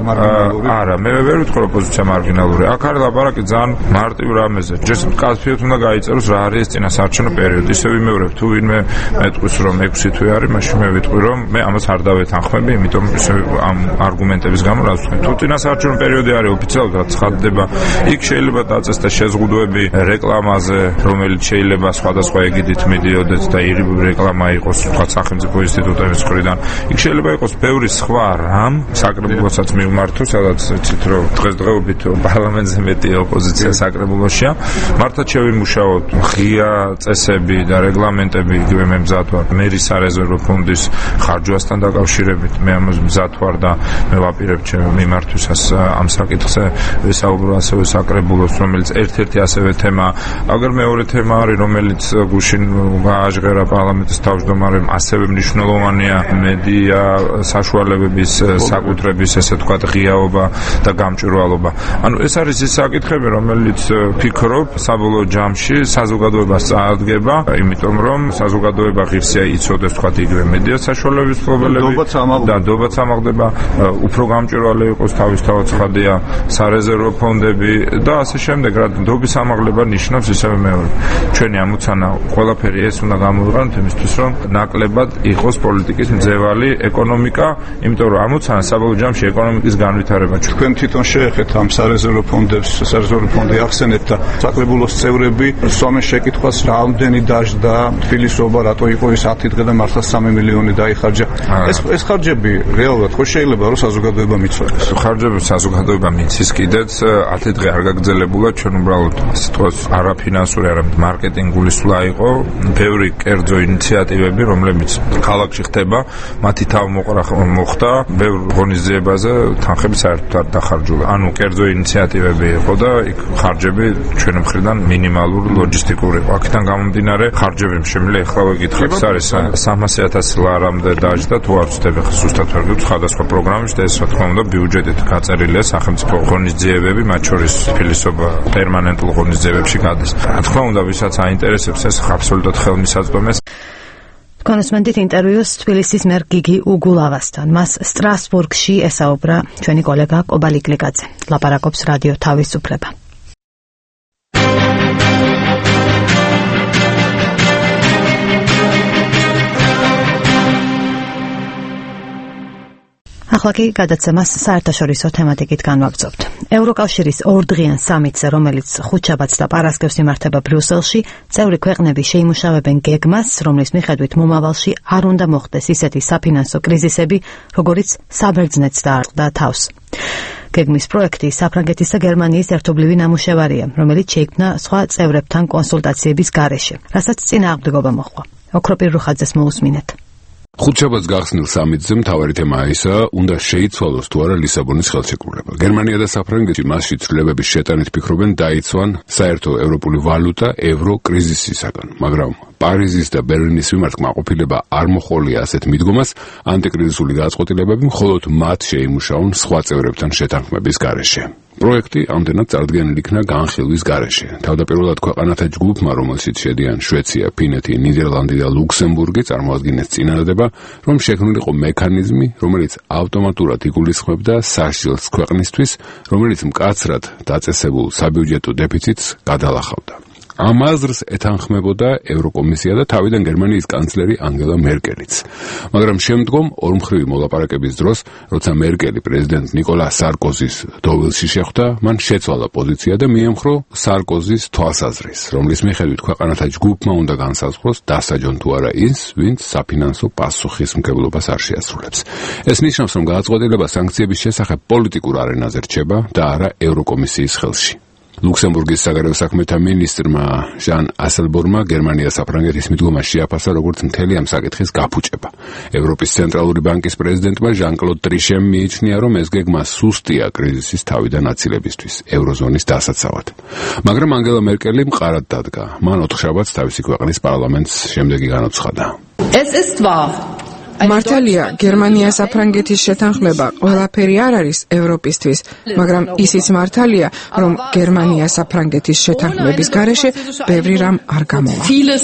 არა, მე ვერ ვიტყვი რომ პოზიცია მარგინალური. აქ არის ლაპარაკი ძალიან მარტივ რამეზე. ჯერ კაფიოთ უნდა გაიწეროს რა არის ეს წინასაარჩევნო პერიოდი. ისე ვიმეორებ, თუ ვინმე მეტყვის რომ ექვსი თვე არის, მაშინ მე ვიტყვი რომ მე ამას არ დავეთანხმები, იმიტომ ისე ამ არგუმენტების გამო რაც ვთქვი. თუ წინასაარჩევნო პერიოდი არის ოფიციალურად ცხადდება, იქ შეიძლება დაწესდეს შეზღუდვები რეკლამაზე, რომელიც შეიძლება სხვადასხვა ეგიდით მიდიოდეს და იღები რეკლამა იყოს, თქვათ სახელმწიფო ინსტიტუტების მხრიდან. იქ შეიძლება იყოს ბევრი სხვა რამ, საკრებულოსაც მივმართო, სადაც იცით რომ დღესდღეობით პარლამენტზე მეტი ოპოზიცია საკრებულოშია. მართლა შევიმუშაოთ ღია წესები და რეგლამენტები, იგივე მე მზად ვარ მერის სარეზერვო ფონდის ხარჯვასთან დაკავშირებით, მე ამას მზად ვარ და მე ვაპირებ ჩემ მიმართვისას ამ საკითხზე ვესაუბრო ასევე საკრებულოს, რომელიც ერთ-ერთი ასევე თემა, აგერ მეორე თემა არის, რომელიც გუშინ გააჟღერა პარლამენტის თავმჯდომარემ, ასევე მნიშვნელოვანია მედია საშუალებების საკუთრების ესე ვთქვათ ღიაობა და გამჭვირვალობა. ანუ ეს არის ის საკითხები, რომელიც ფიქრობ საბოლოო ჯამში საზოგადოებას წაადგება, იმიტომ რომ საზოგადოება ღირსია იცოდეს თქვათ იგივე მედია საშუალების მფლობელები და დობაც ამაღლდება, უფრო გამჭვირვალე იყოს თავისთავად ცხადია სარეზერვო ფონდები და ასე შემდეგ. რა დობის ამაღლება ნიშნავს ისევე მეორე. ჩვენი ამოცანა ყველაფერი ეს უნდა გამოვიყენოთ იმისთვის, რომ ნაკლებად იყოს პოლიტიკის მძევალი ეკონომიკა, იმიტომ რომ ამოცანა საბოლოო ჯამში ეკონომიკის განვითარება. თქვენ თვითონ შეეხეთ ამ სარეზერვო ფონდებს, სარეზერვო ფონდი ახსენეთ და საკრებულოს წევრები სვამენ შეკითხვას, რამდენი დაждდა თბილისობა, რატო იყო ის ათი დღე და მართლა სამი მილიონი დაიხარჯა. ეს ეს ხარჯები რეალურად ხო შეიძლება რომ საზოგადოება მიცვალოს? ხარჯები საზოგადოება მიცის კიდეც ათი დღე არ გაგრძელებულა, ჩვენ უბრალოდ სიტყვას არაფინანსური, არამედ მარკეტინგული სვლა იყო, ბევრი კერძო ინიციატივები, რომლებიც ქალაქში ხდება, მათი თავმოყრა მოხდა, ბევრ ღონისძიებაზე თანხები საერთოდ არ დახარჯულა. ანუ კერძო ინიციატივები იყო და იქ ხარჯები ჩვენი მხრიდან მინიმალური ლოჯისტიკური იყო. აქედან გამომდინარე ხარჯები შემიძლია ეხლა ვეკითხებ, ეს არის სამასი ათასი ლარამდე დაждდა თუ არ ვწდები ზუსტად ვერ გიყვ სხვადასხვა პროგრამის და ეს რა თქმა უნდა ბიუჯეტით გაწერილია სახელმწიფო ღონისძიებები, მათ შორის თბილისობა პერმანენტულ ღონისძიებებში გადის. რა თქმა უნდა, ვისაც აინტერესებს ეს აბსოლუტურად ხელმისაწვდომეს. კონსმენდით ინტერვიუს თბილისის მერ გიგი უგულავასთან. მას სტრასბურგში ესაუბრა ჩვენი კოლეგა კობალი გლიკაძე. ლაპარაკობს რადიო თავისუფლება. ახლა კი გადაცემას საერთაშორისო თემატიკით განვაგრძობთ. ევროკავშირის ორდღიან სამიტზე, რომელიც ხუთშაბათს და პარასკევს იმართება ბრიუსელში, წევრი ქვეყნები შეიმუშავებენ გეგმას, რომლის მიხედვით მომავალში არ უნდა მოხდეს ისეთი საფინანსო კრიზისები, როგორიც საბერძნეთს დაარტყდა თავს. გეგმის პროექტი საფრანგეთის და გერმანიის ერთობლივი ნამუშევარია, რომელიც შეიქმნა სხვა წევრებთან კონსულტაციების გარეშე, რასაც წინააღმდეგობა მოჰყვა. ოქროპირ რუხაძეს მოусმინეთ. ხუთშაბათს გახსნილ სამიტზე მთავარი თემა ისაა, უნდა შეიცვალოს თუ არა ლისაბონის ხელშეკრულება. გერმანია და საფრანგეთი მასში ცვლილებების შეტანით ფიქრობენ დაიცვან საერთო ევროპული ვალუტა ევრო კრიზისისაგან, მაგრამ პარიზის და ბერლინის მიმართ კმაყოფილება არ მოჰყოლია ასეთ მიდგომას, ანტიკრიზისული გადაწყვეტილებები მხოლოდ მათ შეიმუშაონ სხვა წევრებთან შეთანხმების გარეშე. პროექტი ამდენად წარდგენილი იქნა განხილვის გარეშე. თავდაპირველად ქვეყანათა ჯგუფმა, რომელშიც შედიან შვეიცარია, ფინეთი, ნიდერლანდი და ლუქსემბურგი, წარმოადგენს წინადადება, რომ შექმნილიყო მექანიზმი, რომელიც ავტომატურად იგულისხმებდა სასჯელს ქვეყნისთვის, რომელიც მკაცრად დაწესებულ საბიუჯეტო დეფიციტს გადალახავდა. ამ აზრს ეთანხმებოდა ევროკომისია და თავიდან გერმანიის კანცლერი ანგელა მერკელიც. მაგრამ შემდგომ ორმხრივი მოლაპარაკების დროს, როცა მერკელი პრეზიდენტ ნიკოლა სარკოზის დოველში შეხვდა, მან შეცვალა პოზიცია და მიემხრო სარკოზის თვალსაზრისს, რომლის მიხედვით ქვეყანათა ჯგუფმა უნდა განსაზღვროს დასაჯონ თუ არა ის, ვინც საფინანსო პასუხისმგებლობას არ შეასრულებს. ეს ნიშნავს, რომ გადაწყვეტილება სანქციების შესახებ პოლიტიკურ არენაზე რჩება და არა ევროკომისიის ხელში. ლუქსემბურგის საგარეო საქმეთა მინისტრმა ჟან ასელბორმმა გერმანია საფრანგეთის მიდგომას შეაფასა როგორც მთელი ამ საკითხის გაფუჭება. ევროპის ცენტრალური ბანკის პრეზიდენტმა ჟან-კლოდ ტრიშემ მიიჩნია, რომ ეს გეგმა სუსტია კრიზისის თავიდან აცილებისთვის, ევროზონის დასაცავად. მაგრამ ანგელა მერკელი მყარად დადგა. მან ოთხშაბათს თავისი ქვეყნის პარლამენტს შემდეგი განაცხადა. Es ist wahr. მართალია, გერმანია-საფრანგეთის შეთანხმება ყველაფერი არ არის ევროპისთვის, მაგრამ ისიც მართალია, რომ გერმანია-საფრანგეთის შეთანხმების გარეშე ბევრი რამ არ გამოვა.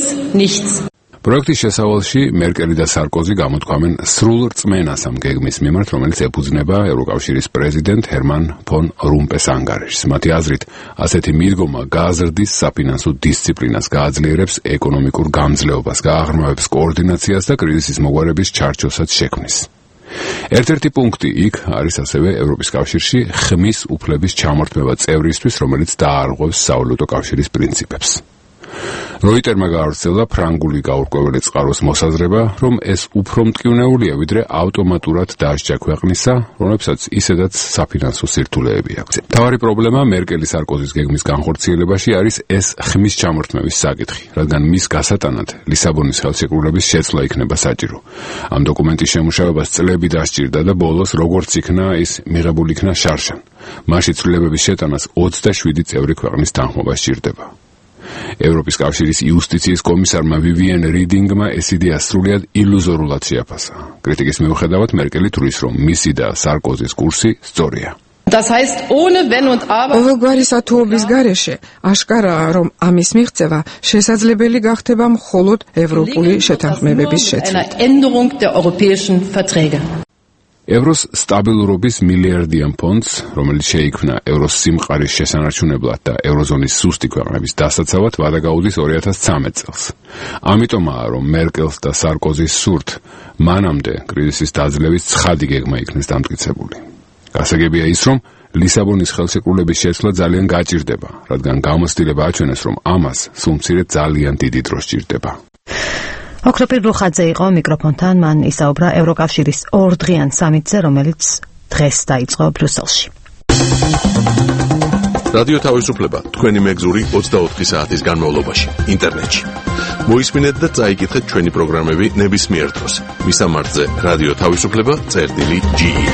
პროექტის შესავალში მერკელი და სარკოზი გამოთქვამენ სრულ რწმენას ამ გეგმის მიმართ, რომელიც ეფუძნება ევროკავშირის პრეზიდენტ ჰერმან ფონ რომპეს ანგარიშს. მათი აზრით, ასეთი მიდგომა გააზრდის საფინანსო დისციპლინას, გააძლიერებს ეკონომიკურ გამძლეობას, გააღრმავებს კოორდინაციას და კრიზისის მოგვარების ჩარჩოსაც შექმნის. ერთ-ერთი პუნქტი იქ არის ასევე ევროპის კავშირში ხმის უფლების ჩამორთმევა წევრისთვის, რომელიც დაარღვევს სავალუტო კავშირის პრინციპებს. როიტერმა გაავრცელა ფრანგული გაურკვეველი წყაროს მოსაზრება, რომ ეს უფრო მტკივნეულია, ვიდრე ავტომატურად დასჯა ქვეყნისა, რომლებსაც ისედაც საფინანსო სირთულეები აქვს. მთავარი პრობლემა მერკელი-სარკოზის გეგმის განხორციელებაში არის ეს ხმის ჩამორთმევის საკითხი, რადგან მის გასატანად ლისაბონის ხელშეკრულების შეცვლა იქნება საჭირო. ამ დოკუმენტის შემუშავებას წლები დასჭირდა და ბოლოს, როგორც იქნა, ის მიღებული იქნა შარშან. მასში ცვლილებების შეტანას ოცდაშვიდი წევრი ქვეყნის თანხმობა სჭირდება. ევროპის კავშირის იუსტიციის კომისარმა ვივიენ რიდინგმა ეს იდეა სრულიად ილუზორულად შეაფასა. კრიტიკის მიუხედავად მერკელი თვლის, რომ მისი და სარკოზის კურსი სწორია. Das heißt, ohne wenn und aber ყოველგვარი სათუობის გარეშე აშკარაა, რომ ამის მიღწევა შესაძლებელი გახდება მხოლოდ ევროპული შეთანხმებების შეცვლით. ევროს სტაბილურობის მილიარდიან ფონდს, რომელიც შეიქმნა ევროს სიმყარის შესანარჩუნებლად და ევროზონის სუსტი ქვეყნების დასაცავად, ვადა გაუდის ორი ათას ცხრამეტ წელს. ამიტომაა, რომ მერკელს და სარკოზის სურთ მანამდე კრიზისის დაძლევის ცხადი გეგმა იქნეს დამტკიცებული. გასაგებია ის, რომ ლისაბონის ხელშეკრულების შეცვლა ძალიან გაჭირდება, რადგან გამოცდილება აჩვენეს, რომ ამას სულ მცირე ძალიან დიდი დრო სჭირდება. ოქროპირ რუხაძე იყო მიკროფონთან, მან ისაუბრა ევროკავშირის ორდღიან სამიტზე, რომელიც დღეს დაიწყო ბრიუსელში. რადიო თავისუფლება თქვენი მეგზური ოცდაოთხი საათის განმავლობაში ინტერნეტში. მოისმინეთ და წაიკითხეთ ჩვენი პროგრამები ნებისმიერ დროს. მისამართზე რადიო თავისუფლება წერტილი ჯი ი.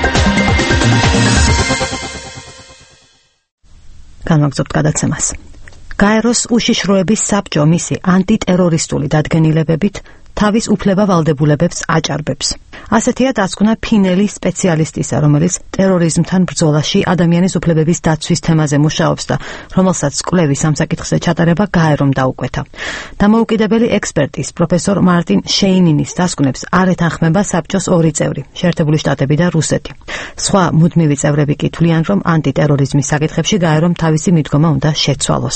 განვაგრძობთ გადაცემას. გაეროს უშიშროების საბჭო მისი ანტიტერორისტული დადგენილებებით თავის უფლება ვალდებულებებს აჭარბებს. ასეთია დასკვნა ფინელი სპეციალისტისა, რომელიც ტერორიზმთან ბრძოლაში ადამიანის უფლებების დაცვის თემაზე მუშაობს და რომელსაც კვლევის ამ საკითხზე ჩატარება გაერომ დაუკვეთა. დამოუკიდებელი ექსპერტის პროფესორ მარტინ შეინინის დასკვნებს არ ეთანხმება საბჭოს ორი წევრი, შეერთებული შტატები და რუსეთი. სხვა მუდმივი წევრები კი თვლიან, რომ ანტიტერორიზმის საკითხებში გაერომ თავისი მიდგომა უნდა შეცვალოს.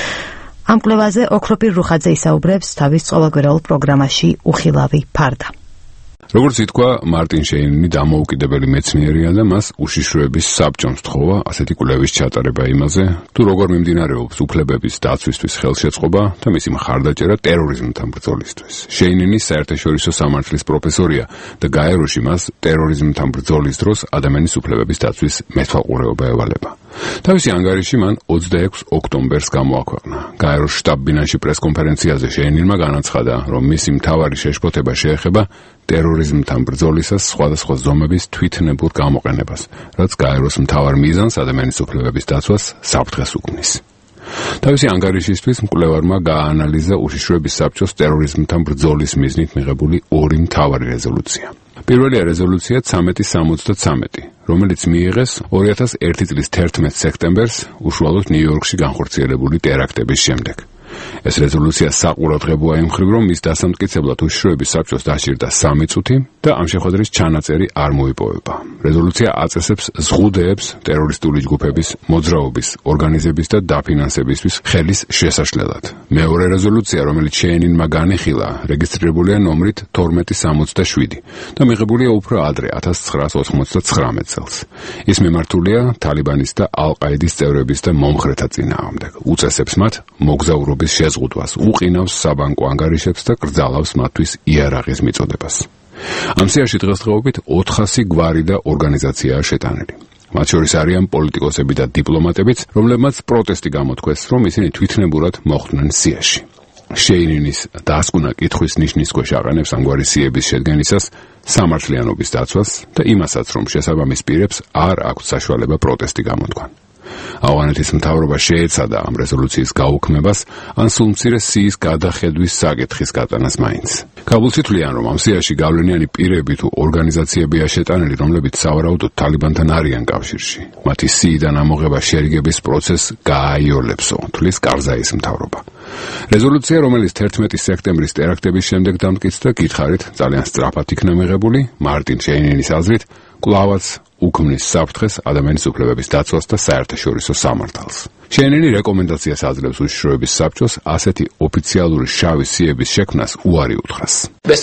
ამ კვლევაზე ოქროპირ რუხაძე ისაუბრებს თავის ყოველკვირეულ პროგრამაში უხილავი ფარდა. როგორც ითქვა, მარტინ შეინინი დამოუკიდებელი მეცნიერია და მას უშიშროების საბჭომ სთხოვა ასეთი კვლევის ჩატარება იმაზე, თუ როგორ მიმდინარეობს უფლებების დაცვისთვის ხელშეწყობა და მისი მხარდაჭერა ტერორიზმთან ბრძოლისთვის. შეინინი საერთაშორისო სამართლის პროფესორია და გაეროში მას ტერორიზმთან ბრძოლის დროს ადამიანის უფლებების დაცვის მეთვალყურეობა ევალება. თავისი ანგარიში მან ოცდაექვს ოქტომბერს გამოაქვეყნა. გაეროს შტაბ-ბინაში პრესკონფერენციაზე შეინინმა განაცხადა, რომ მისი მთავარი შეშფოთება შეეხება ტერორიზმთან ბრძოლისას სხვადასხვა ზომების თვითნებურ გამოყენებას, რაც გაეროს მთავარ მიზანს ადამიანის უფლებების დაცვას საფრთხეს უქმნის. თავისი ანგარიშისთვის მკვლევარმა გააანალიზა უშიშროების საბჭოს ტერორიზმთან ბრძოლის მიზნით მიღებული ორი მთავარი რეზოლუცია. პირველია რეზოლუცია ცამეტი სამოცდაცამეტი, რომელიც მიიღეს ორი ათას ერთი წლის თერთმეტ სექტემბერს უშუალოდ ნიუ-იორკში განხორციელებული ტერაქტების შემდეგ. ეს რეზოლუცია საყურადღებოა იმ მხრივ, რომ მის დასამტკიცებლად უშიშროების საბჭოს დაჭირდა სამი წუთი და ამ შეხვედრის ჩანაწერი არ მოიპოვება. რეზოლუცია აწესებს ზღუდეებს ტერორისტული ჯგუფების მოძრაობის, ორგანიზების და დაფინანსებისთვის ხელის შესაშლელად. მეორე რეზოლუცია, რომელიც შეინინმა განიხილა, რეგისტრირებულია ნომრით თორმეტი სამოცდაშვიდი და მიღებულია უფრო ადრე ათას ცხრაას ოცდათხმეტ წელს. ის მიმართულია თალიბანის და ალ-ყაიდის წევრების და მომხრეთა წინააღმდეგ. უწესებს მათ მოგზაურობის შეზღუდვას, უყინავს საბანკო ანგარიშებს და კრძალავს მათთვის იარაღის მიწოდებას. ამ სიაში დღესდღეობით ოთხასი გვარი და ორგანიზაციაა შეტანილი. მათ შორის არიან პოლიტიკოსები და დიპლომატებიც, რომლებმაც პროტესტი გამოთქვეს, რომ ისინი თვითნებურად მოხვდნენ სიაში. შეინინის დასკვნა კითხვის ნიშნის ქვეშ აყენებს ამგვარი სიების შედგენისას სამართლიანობის დაცვას და იმასაც, რომ შესაბამის პირებს არ აქვთ საშუალება პროტესტი გამოთქვან. ავღანეთის მთავრობა შეეცადა ამ რეზოლუციის გაუქმებას, ან სულ მცირე სიის გადახედვის საკითხის გატანას მაინც. კაბულში თვლიან, რომ ამ სიაში გავლენიანი პირები თუ ორგანიზაციებია შეტანილი, რომლებიც სავარაუდოდ თალიბანთან არიან კავშირში. მათი სიიდან ამოღება შერიგების პროცესს გააიოლებსო, თვლის კარზაის მთავრობა. რეზოლუცია, რომელიც თერთმეტი სექტემბრის ტერაქტების შემდეგ დამტკიცდა, გითხარით, ძალიან სწრაფად იქნა მიღებული, მარტინ შეინინის აზრით, კვლავაც უქმნის საფრთხეს ადამიანის უფლებების დაცვას და საერთაშორისო სამართალს. შეინინი რეკომენდაციას აძლევს უშიშროების საბჭოს ასეთი ოფიციალური შავი სიების შექმნას უარი უთხრას.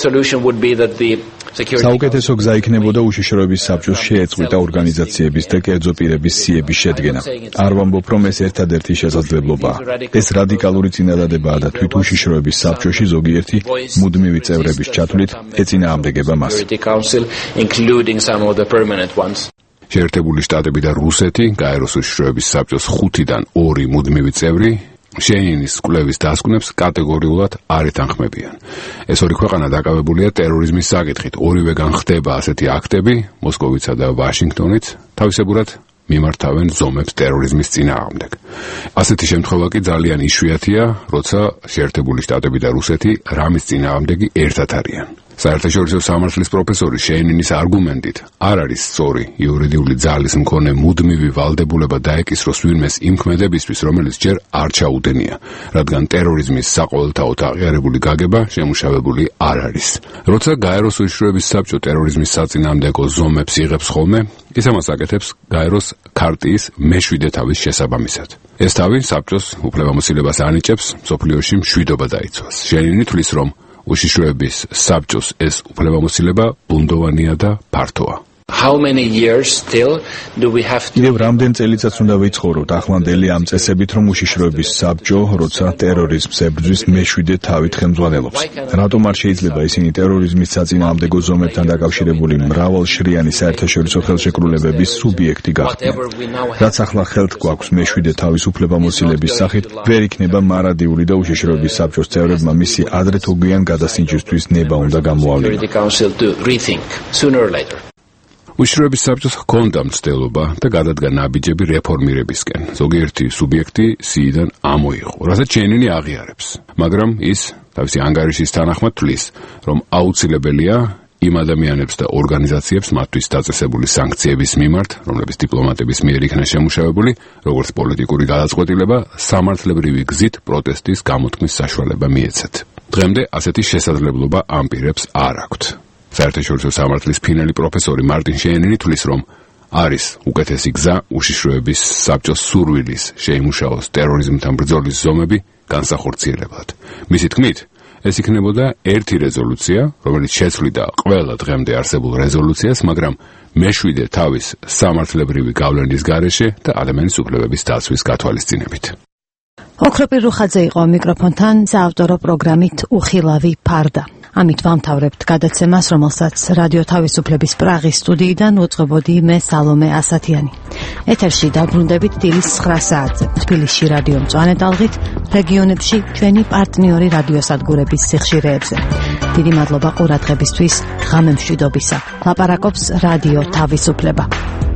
საუკეთესო გზა იქნებოდა უშიშროების საბჭოს შეეწყვიტა ორგანიზაციების და კერძო პირების სიების შედგენა. არ ვამბობ, რომ ეს ერთადერთი შესაძლებლობაა. ეს რადიკალური წინადადებაა და თვით უშიშროების საბჭოში ზოგიერთი მუდმივი წევრების ჩათვლით ეწინააღმდეგება მას. შეერთებული შტატები და რუსეთი, გაეროს უშიშროების საბჭოს ხუთიდან ორი მუდმივი წევრი, შეინინის კვლევის დასკვნებს კატეგორიულად არ ეთანხმებიან. ეს ორი ქვეყანა დაკავებულია ტერორიზმის საკითხით. ორივე განხდება ასეთი აქტები, მოსკოვიცა და ვაშინგტონიც, თავისებურად მიმართავენ ზომებს ტერორიზმის წინააღმდეგ. ასეთი შემთხვევა კი ძალიან იშვიათია, როცა შეერთებული შტატები და რუსეთი რამის წინააღმდეგი ერთად არიან. საერთაშორისო სამართლის პროფესორი შეინინის არგუმენტით არ არის სწორი იურიდიული ძალის მქონე მუდმივი ვალდებულება დაეკისროს ვინმეს იმ ქმედებისთვის, რომელიც ჯერ არ ჩაუდენია, რადგან ტერორიზმის საყოველთაოდ აღიარებული გაგება შემუშავებული არ არის. როცა გაეროს უშიშროების საბჭო ტერორიზმის საწინააღმდეგო ზომებს იღებს ხოლმე, ის ამას აკეთებს გაეროს ქარტიის მეშვიდე თავის შესაბამისად. ეს თავი საბჭოს უფლებამოსილებას ანიჭებს მსოფლიოში მშვიდობა დაიცვას. შეინინი თვლის, რომ უშიშროების საბჭოს ეს უფლებამოსილება ბუნდოვანია და ფართოა. კიდევ რამდენ წელიწადს უნდა ვიცხოვროთ ახლანდელი ამ წესებით, რომ უშიშროების საბჭო, როცა ტერორიზმს ებრძვის, მეშვიდე თავით ხელმძღვანელობს? რატომ არ შეიძლება ისინი ტერორიზმის საწინააღმდეგო ზომებთან დაკავშირებული მრავალშრიანი საერთაშორისო ხელშეკრულებების სუბიექტი გახდნენ? რაც ახლა ხელთ გვაქვს მეშვიდე თავის უფლებამოსილების სახით, ვერ იქნება მარადიული და უშიშროების საბჭოს წევრებმა მისი ადრეთოგიან გადასინჯისთვის ნება უნდა გამოავლინონ. უშიშროების საბჭოს ჰქონდა მცდელობა და გადადგა ნაბიჯები რეფორმირებისკენ. ზოგიერთი სუბიექტი სიიდან ამოიღო, რასაც ჩენინი აღიარებს. მაგრამ ის თავისი ანგარიშის თანახმად თვლის, რომ აუცილებელია იმ ადამიანებს და ორგანიზაციებს მათთვის დაწესებული სანქციების მიმართ, რომლებიც დიპლომატების მიერ იქნა შემუშავებული, როგორც პოლიტიკური გადაწყვეტილება, სამართლებრივი გზით პროტესტის გამოთქმის საშუალება მიეცათ. დღემდე ასეთი შესაძლებლობა ამ პირებს არ აქვთ. საერთაშორისო სამართლის ფინელი პროფესორი მარტინ შეენინი თვლის, რომ არის უკეთესი გზა უშიშროების საბჭოს სურვილის შეიმუშაოს ტერორიზმთან ბრძოლის ზომები განსახორციელებლად. მისი თქმით, ეს იქნებოდა ერთი რეზოლუცია, რომელიც შეცვლიდა ყველა დღემდე არსებულ რეზოლუციას, მაგრამ მეშვიდე თავის სამართლებრივი გავლენის გარეშე და ადამიანის უფლებების დაცვის გათვალისწინებით. ოქროპირ რუხაძე იყო მიკროფონთან საავტორო პროგრამით უხილავი ფარდა. ამით ვამთავრებთ გადაცემას, რომელსაც რადიო თავისუფლების პრაღის სტუდიიდან უწყობოდი მე სალომე ასათიანი. ეთერში დაბრუნდებით დილის ცხრა საათზე. თბილისში რადიო მწვანე ტალღით, რეგიონებში ჩვენი პარტნიორი რადიოსადგურების სიხშირეებზე. დიდი მადლობა ყურადღებისთვის, ღამემშვიდობისა. ლაპარაკობს რადიო თავისუფლება.